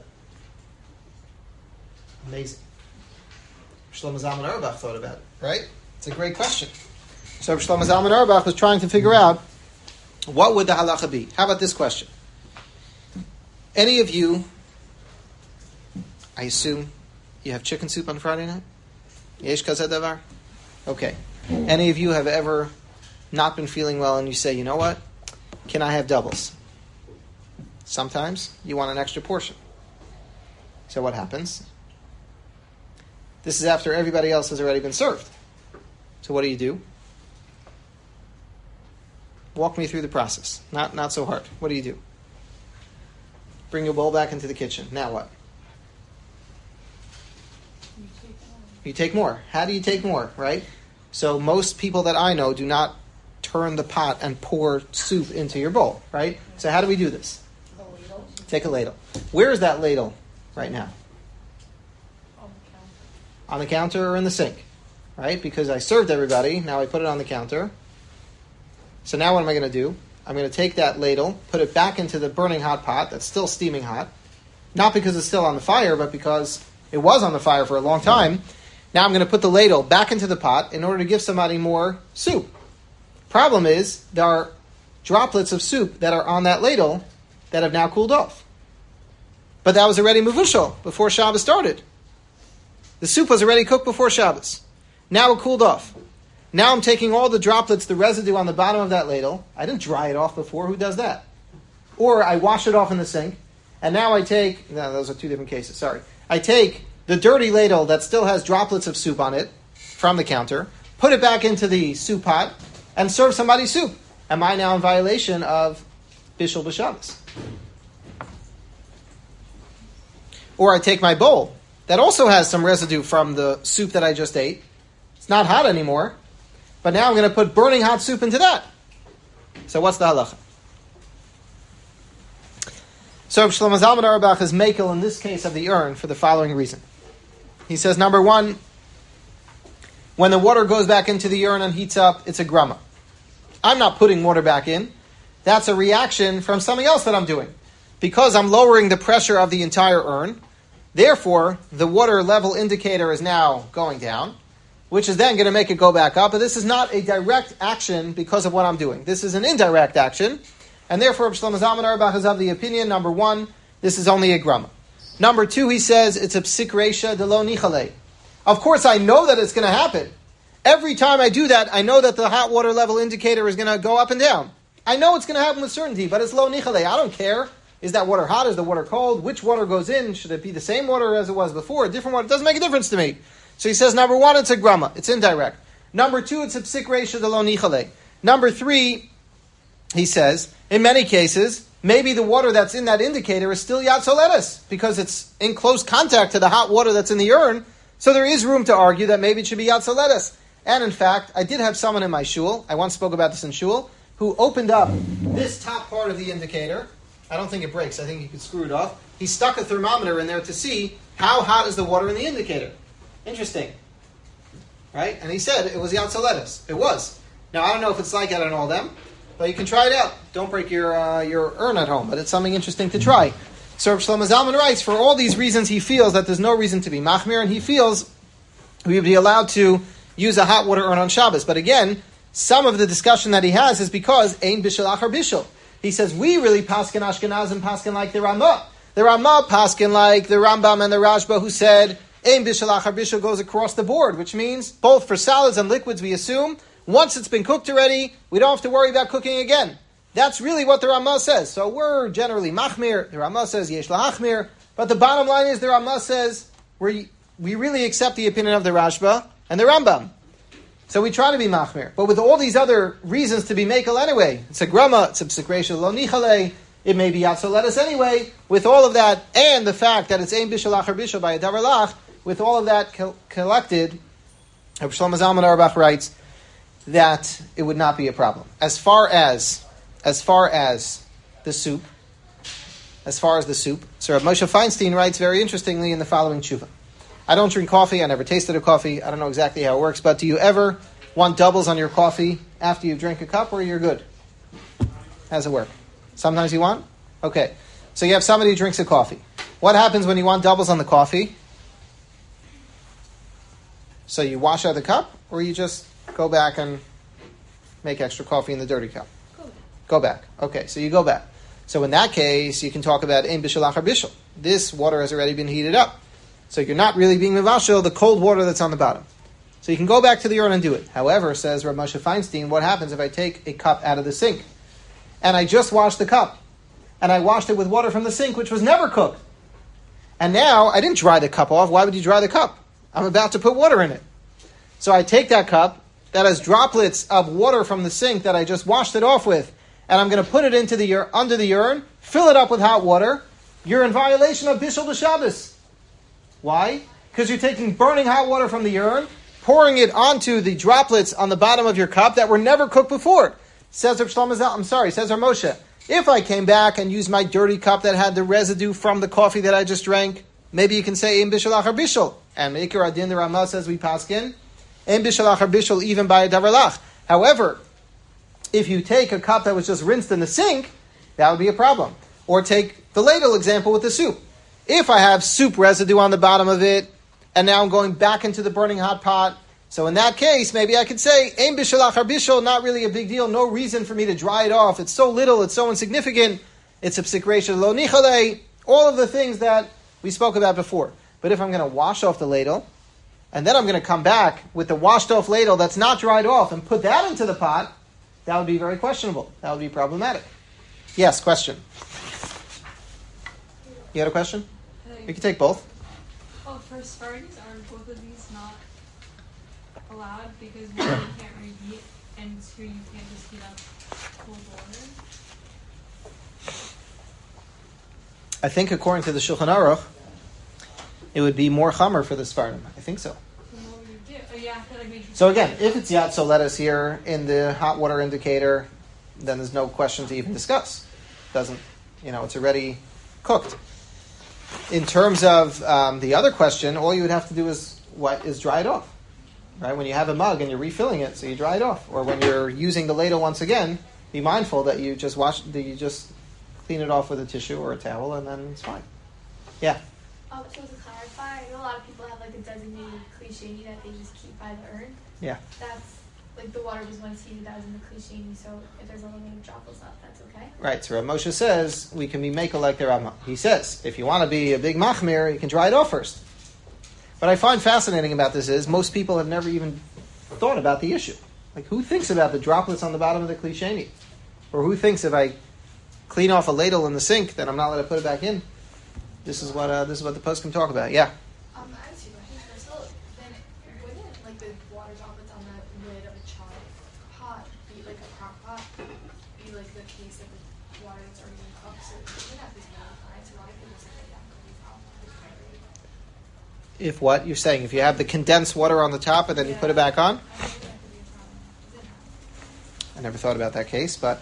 A: Amazing. Shlomo Zalman Auerbach thought about it, right? It's a great question. So Shlomo Zalman Auerbach was trying to figure out what would the halacha be. How about this question? Any of you, I assume, you have chicken soup on Friday night? Yesh kazeh davar? Okay. Any of you have ever not been feeling well and you say, you know what? Can I have doubles? Sometimes you want an extra portion. So what happens? This is after everybody else has already been served. So what do you do? Walk me through the process. Not not so hard. What do you do? Bring your bowl back into the kitchen. Now what? You take more. How do you take more, right? So most people that I know do not turn the pot and pour soup into your bowl, right? So how do we do this? Take a ladle. Where is that ladle right now?
B: On the counter.
A: On the counter or in the sink, right? Because I served everybody. Now I put it on the counter. So now what am I going to do? I'm going to take that ladle, put it back into the burning hot pot that's still steaming hot. Not because it's still on the fire, but because it was on the fire for a long time. Now I'm going to put the ladle back into the pot in order to give somebody more soup. Problem is, there are droplets of soup that are on that ladle that have now cooled off. But that was already mevushal before Shabbos started. The soup was already cooked before Shabbos. Now it cooled off. Now I'm taking all the droplets, the residue on the bottom of that ladle. I didn't dry it off before. Who does that? Or I wash it off in the sink. And now I take... No, those are two different cases. Sorry. I take the dirty ladle that still has droplets of soup on it from the counter, put it back into the soup pot, and serve somebody soup. Am I now in violation of Bishul B'Shabbos? Or I take my bowl that also has some residue from the soup that I just ate. It's not hot anymore, but now I'm going to put burning hot soup into that. So what's the halacha? So Shlomo Zalman Auerbach is makel in this case of the urn for the following reason. He says, number one, when the water goes back into the urn and heats up, it's a grama. I'm not putting water back in. That's a reaction from something else that I'm doing. Because I'm lowering the pressure of the entire urn, therefore, the water level indicator is now going down, which is then going to make it go back up. But this is not a direct action because of what I'm doing. This is an indirect action. And therefore, Shlomo Zalman Auerbach is of the opinion, number one, this is only a grama. Number two, he says, it's a psik reisha de lo nichale. Of course, I know that it's going to happen. Every time I do that, I know that the hot water level indicator is going to go up and down. I know it's going to happen with certainty, but it's lo nichale. I don't care. Is that water hot? Is the water cold? Which water goes in? Should it be the same water as it was before? A different water? It doesn't make a difference to me. So he says, number one, it's a grama. It's indirect. Number two, it's a psik reisha de lo nichale. Number three, he says, in many cases, maybe the water that's in that indicator is still yatzoletus, because it's in close contact to the hot water that's in the urn. So there is room to argue that maybe it should be yatzoletus. And in fact, I did have someone in my shul, I once spoke about this in shul, who opened up this top part of the indicator. I don't think it breaks. I think you could screw it off. He stuck a thermometer in there to see how hot is the water in the indicator. Interesting. Right? And he said it was yatzoletus. It was. Now, I don't know if it's like that on all them, but you can try it out. Don't break your uh, your urn at home, but it's something interesting to try. So Shlomo Zalman writes, for all these reasons, he feels that there's no reason to be machmir, and he feels we would be allowed to use a hot water urn on Shabbos. But again, some of the discussion that he has is because ein bishul achar bishul. He says, we really paskin Ashkenazim paskin like the Ramah. The Ramah paskin like the Rambam and the Rashba, who said, ein bishul achar bishul goes across the board, which means both for salads and liquids, we assume, once it's been cooked already, we don't have to worry about cooking again. That's really what the Ramah says. So we're generally machmir. The Ramah says yesh lahachmir. But the bottom line is the Ramah says we we really accept the opinion of the Rashba and the Rambam. So we try to be machmir. But with all these other reasons to be makel anyway, it's a grama, it's a psik reisha lo nichale, it may be yatzoletus anyway, with all of that, and the fact that it's ein bishul achar bishul by a davar lach, with all of that co- collected, Shlomo Zalman Auerbach writes that it would not be a problem. As far as As far as the soup, as far as the soup, so Rav Moshe Feinstein writes very interestingly in the following tshuva. I don't drink coffee. I never tasted a coffee. I don't know exactly how it works, but do you ever want doubles on your coffee after you drink a cup, or you're good? How does it work? Sometimes you want? Okay. So you have somebody who drinks a coffee. What happens when you want doubles on the coffee? So you wash out the cup, or you just go back and make extra coffee in the dirty cup? Go back. Okay, so you go back. So in that case, you can talk about ein bishul achar bishul. This water has already been heated up. So you're not really being mevashel the cold water that's on the bottom. So you can go back to the urn and do it. However, says Rav Moshe Feinstein, what happens if I take a cup out of the sink and I just washed the cup and I washed it with water from the sink, which was never cooked. And now I didn't dry the cup off. Why would you dry the cup? I'm about to put water in it. So I take that cup that has droplets of water from the sink that I just washed it off with, and I'm going to put it into the ur- under the urn, fill it up with hot water. You're in violation of Bishul B'Shabbos. Why? Because you're taking burning hot water from the urn, pouring it onto the droplets on the bottom of your cup that were never cooked before. Says Rav Shlomo Zal, I'm sorry, says Rav Moshe, if I came back and used my dirty cup that had the residue from the coffee that I just drank, maybe you can say ein bishul achar bishul. And Meikar Adin the Ramah says we paskin ein bishul achar bishul even by a davar lach. However, if you take a cup that was just rinsed in the sink, that would be a problem. Or take the ladle example with the soup. If I have soup residue on the bottom of it, and now I'm going back into the burning hot pot, so in that case, maybe I could say, ein bishul achar bishul, not really a big deal, no reason for me to dry it off. It's so little, it's so insignificant. It's a psik reisha lo nichale, all of the things that we spoke about before. But if I'm going to wash off the ladle, and then I'm going to come back with the washed off ladle that's not dried off and put that into the pot, that would be very questionable. That would be problematic. Yes, question. You had a question? You can take both.
C: Oh, for Spartans, are both of these not allowed because one you can't reheat and two you can't just heat up cold water?
A: I think according to the Shulchan Aruch, it would be more chamer for the Spartan. I think so.
C: What would you do? Oh, yeah, I feel like maybe
A: So again, if it's yatzoletus here in the hot water indicator, then there's no question to even discuss. Doesn't, you know, it's already cooked. In terms of um, the other question, all you would have to do is what is dry it off. Right? When you have a mug and you're refilling it, so you dry it off. Or when you're using the ladle once again, be mindful that you just wash, that you just clean it off with a tissue or a towel, and then it's fine. Yeah.
B: Um, so to clarify, I know a lot of people have like a designated klisheni that they just keep by the urn.
A: Yeah.
B: That's like the water was once heated, that was in the klisheni. So if there's a little bit of droplets left, that's okay.
A: Right. So Rav Moshe says we can be makel like the Rama. He says if you want to be a big machmir, you can dry it off first. What I find fascinating about this is most people have never even thought about the issue. Like, who thinks about the droplets on the bottom of the klisheni? Or who thinks if I clean off a ladle in the sink, then I'm not allowed to put it back in? This is what uh, this is what the post can talk about. Yeah.
C: Um, I have two questions. First of all, then wouldn't like the water droplets on the lid of a char pot be like a crock pot be like the case of the water that's already been cooked? So wouldn't that be fine? So a lot of people say that could be a problem.
A: If what? You're saying if you have the condensed water on the top and then you put it back on?
C: I think that could be a problem. Is it not?
A: I never thought about that case, but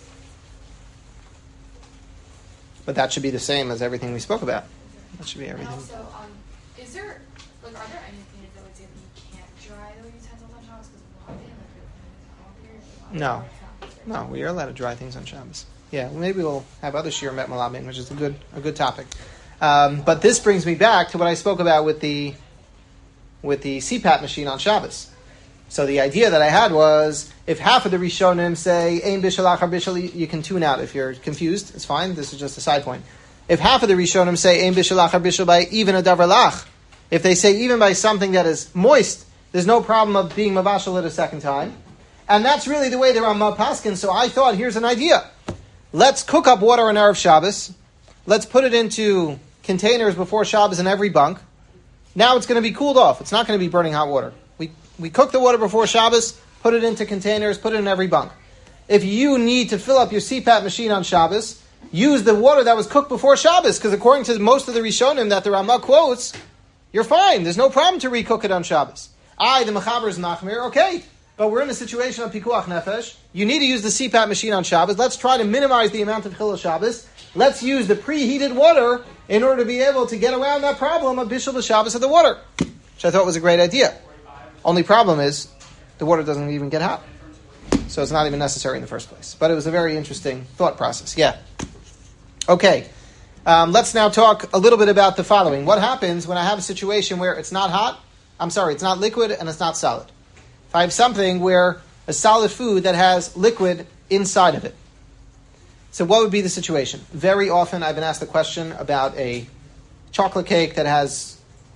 A: but that should be the same as everything we spoke about. That should be
C: And
A: everything.
C: also, um, is there like are there any opinions that would say that you can't dry the utensils on Shabbos because of water? Like the
A: No. No, we are allowed to dry things on Shabbos. Yeah, well, maybe we'll have other Shir Met Malabim, which is a good a good topic. Um, but this brings me back to what I spoke about with the with the C PAP machine on Shabbos. So the idea that I had was, if half of the Rishonim say Ein Bishul Achar Bishul, you can tune out if you're confused. It's fine. This is just a side point. If half of the Rishonim say Ein Bishul Achar Bishul by even a Davar Lach, if they say even by something that is moist, there's no problem of being Mavashal it a second time. And that's really the way the Rambam paskin. So I thought, here's an idea. Let's cook up water on Erev Shabbos. Let's put it into containers before Shabbos in every bunk. Now it's going to be cooled off. It's not going to be burning hot water. We we cook the water before Shabbos, put it into containers, put it in every bunk. If you need to fill up your C PAP machine on Shabbos, use the water that was cooked before Shabbos, because according to most of the Rishonim that the Rambam quotes, you're fine. There's no problem to recook it on Shabbos. I, the Mechaber is Machmir, okay. But we're in a situation of Pikuach Nefesh. You need to use the C PAP machine on Shabbos. Let's try to minimize the amount of Chilul Shabbos. Let's use the preheated water in order to be able to get around that problem of Bishul B'Shabbos of the water, which I thought was a great idea. Only problem is, the water doesn't even get hot. So it's not even necessary in the first place. But it was a very interesting thought process. Yeah. Okay. Um, let's now talk a little bit about the following. What happens when I have a situation where it's not hot? I'm sorry, it's not liquid and it's not solid. If I have something where a solid food that has liquid inside of it. So what would be the situation? Very often I've been asked the question about a chocolate cake that has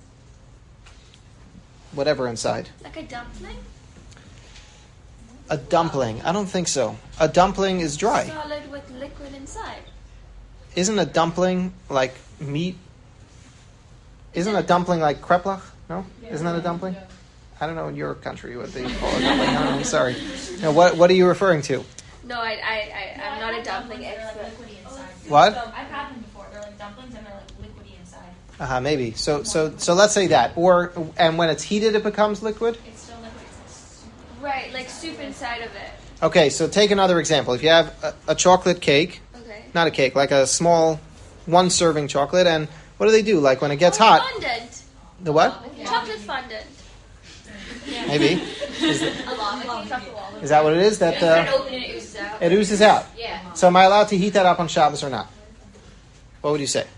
A: whatever inside.
E: Like a dumpling?
A: A dumpling. I don't think so. A dumpling is dry.
E: Solid with liquid inside.
A: Isn't a dumpling like meat? Isn't a dumpling like kreplach? No? Isn't that a dumpling? I don't know in your country what they call a dumpling. I don't know, I'm sorry. No, what what are you referring to?
E: No, I, I, I, I'm not a dumpling expert.
A: What?
G: So I've had them before. They're like dumplings and they're like liquidy inside.
A: Uh-huh, maybe. So so so let's say that. Or and when it's heated it becomes liquid?
G: It's still liquid. It's like soup.
E: Right, like soup inside of it.
A: Okay, so take another example. If you have a, a chocolate cake,
E: Okay.
A: not a cake, like a small one serving chocolate, and what do they do? Like when it gets
E: Oh,
A: hot,
E: fondant.
A: the what?
E: Chocolate fondant.
A: Maybe. Is, it-
F: A lava cake.
A: is that what it is? That
F: You can
A: uh,
F: open it, it oozes out.
A: it oozes out.
F: Yeah.
A: So am I allowed to heat that up on Shabbos or not? What would you say?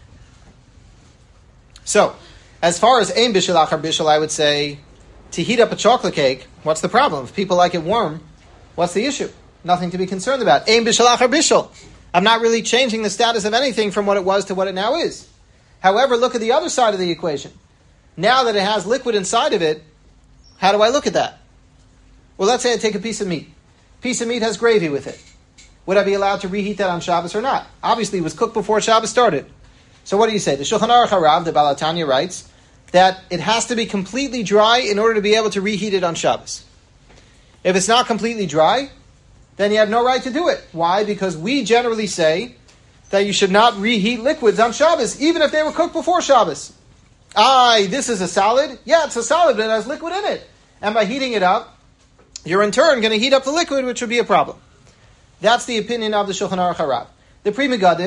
A: So, as far as Ein Bishul Achar Bishul, I would say to heat up a chocolate cake, what's the problem? If people like it warm, what's the issue? Nothing to be concerned about. Ein Bishul Achar Bishul. I'm not really changing the status of anything from what it was to what it now is. However, look at the other side of the equation. Now that it has liquid inside of it, how do I look at that? Well, let's say I take a piece of meat. Piece of meat has gravy with it. Would I be allowed to reheat that on Shabbos or not? Obviously, it was cooked before Shabbos started. So what do you say? The Shulchan Aruch Harav, the Baal HaTanya, writes that it has to be completely dry in order to be able to reheat it on Shabbos. If it's not completely dry, then you have no right to do it. Why? Because we generally say that you should not reheat liquids on Shabbos, even if they were cooked before Shabbos. Aye, this is a solid? Yeah, it's a solid, but it has liquid in it. And by heating it up, you're in turn going to heat up the liquid, which would be a problem. That's the opinion of the Shulchan Aruch Harav. The Pri Megadim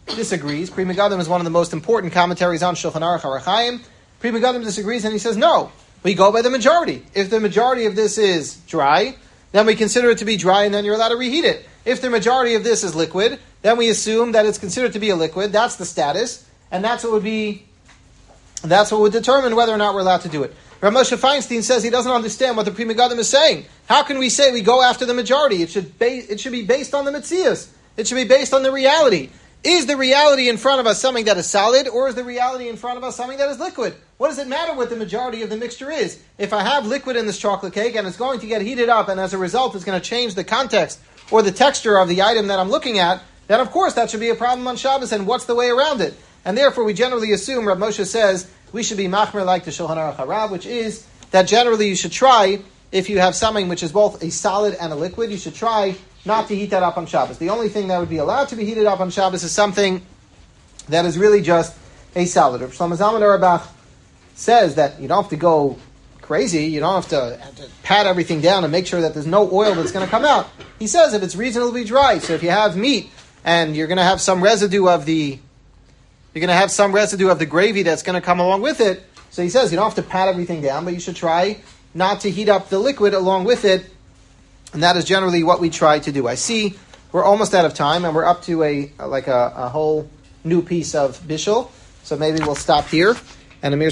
A: disagrees. Pri Megadim is one of the most important commentaries on Shulchan Aruch Orach Chaim. Pri Megadim disagrees and he says, no, we go by the majority. If the majority of this is dry, then we consider it to be dry and then you're allowed to reheat it. If the majority of this is liquid, then we assume that it's considered to be a liquid. That's the status. And that's what would be, that's what would determine whether or not we're allowed to do it. Rav Moshe Feinstein says he doesn't understand what the Pri Megadim is saying. How can we say we go after the majority? It should, ba- it should be based on the Metzias. It should be based on the reality. Is the reality in front of us something that is solid, or is the reality in front of us something that is liquid? What does it matter what the majority of the mixture is? If I have liquid in this chocolate cake and it's going to get heated up, and as a result it's going to change the context or the texture of the item that I'm looking at, then of course that should be a problem on Shabbos, and what's the way around it? And therefore we generally assume, Rav Moshe says, we should be machmer like the Shulchan Aruch Harav, which is that generally you should try, if you have something which is both a solid and a liquid, you should try not to heat that up on Shabbos. The only thing that would be allowed to be heated up on Shabbos is something that is really just a solid. Rav Shlomo Zalman Auerbach says that you don't have to go crazy, you don't have to, have to pat everything down and make sure that there's no oil that's going to come out. He says if it's reasonably dry, so if you have meat and you're going to have some residue of the You're going to have some residue of the gravy that's going to come along with it. So he says you don't have to pat everything down, but you should try not to heat up the liquid along with it. And that is generally what we try to do. I see we're almost out of time, and we're up to a like a, a whole new piece of bishul. So maybe we'll stop here. And Amir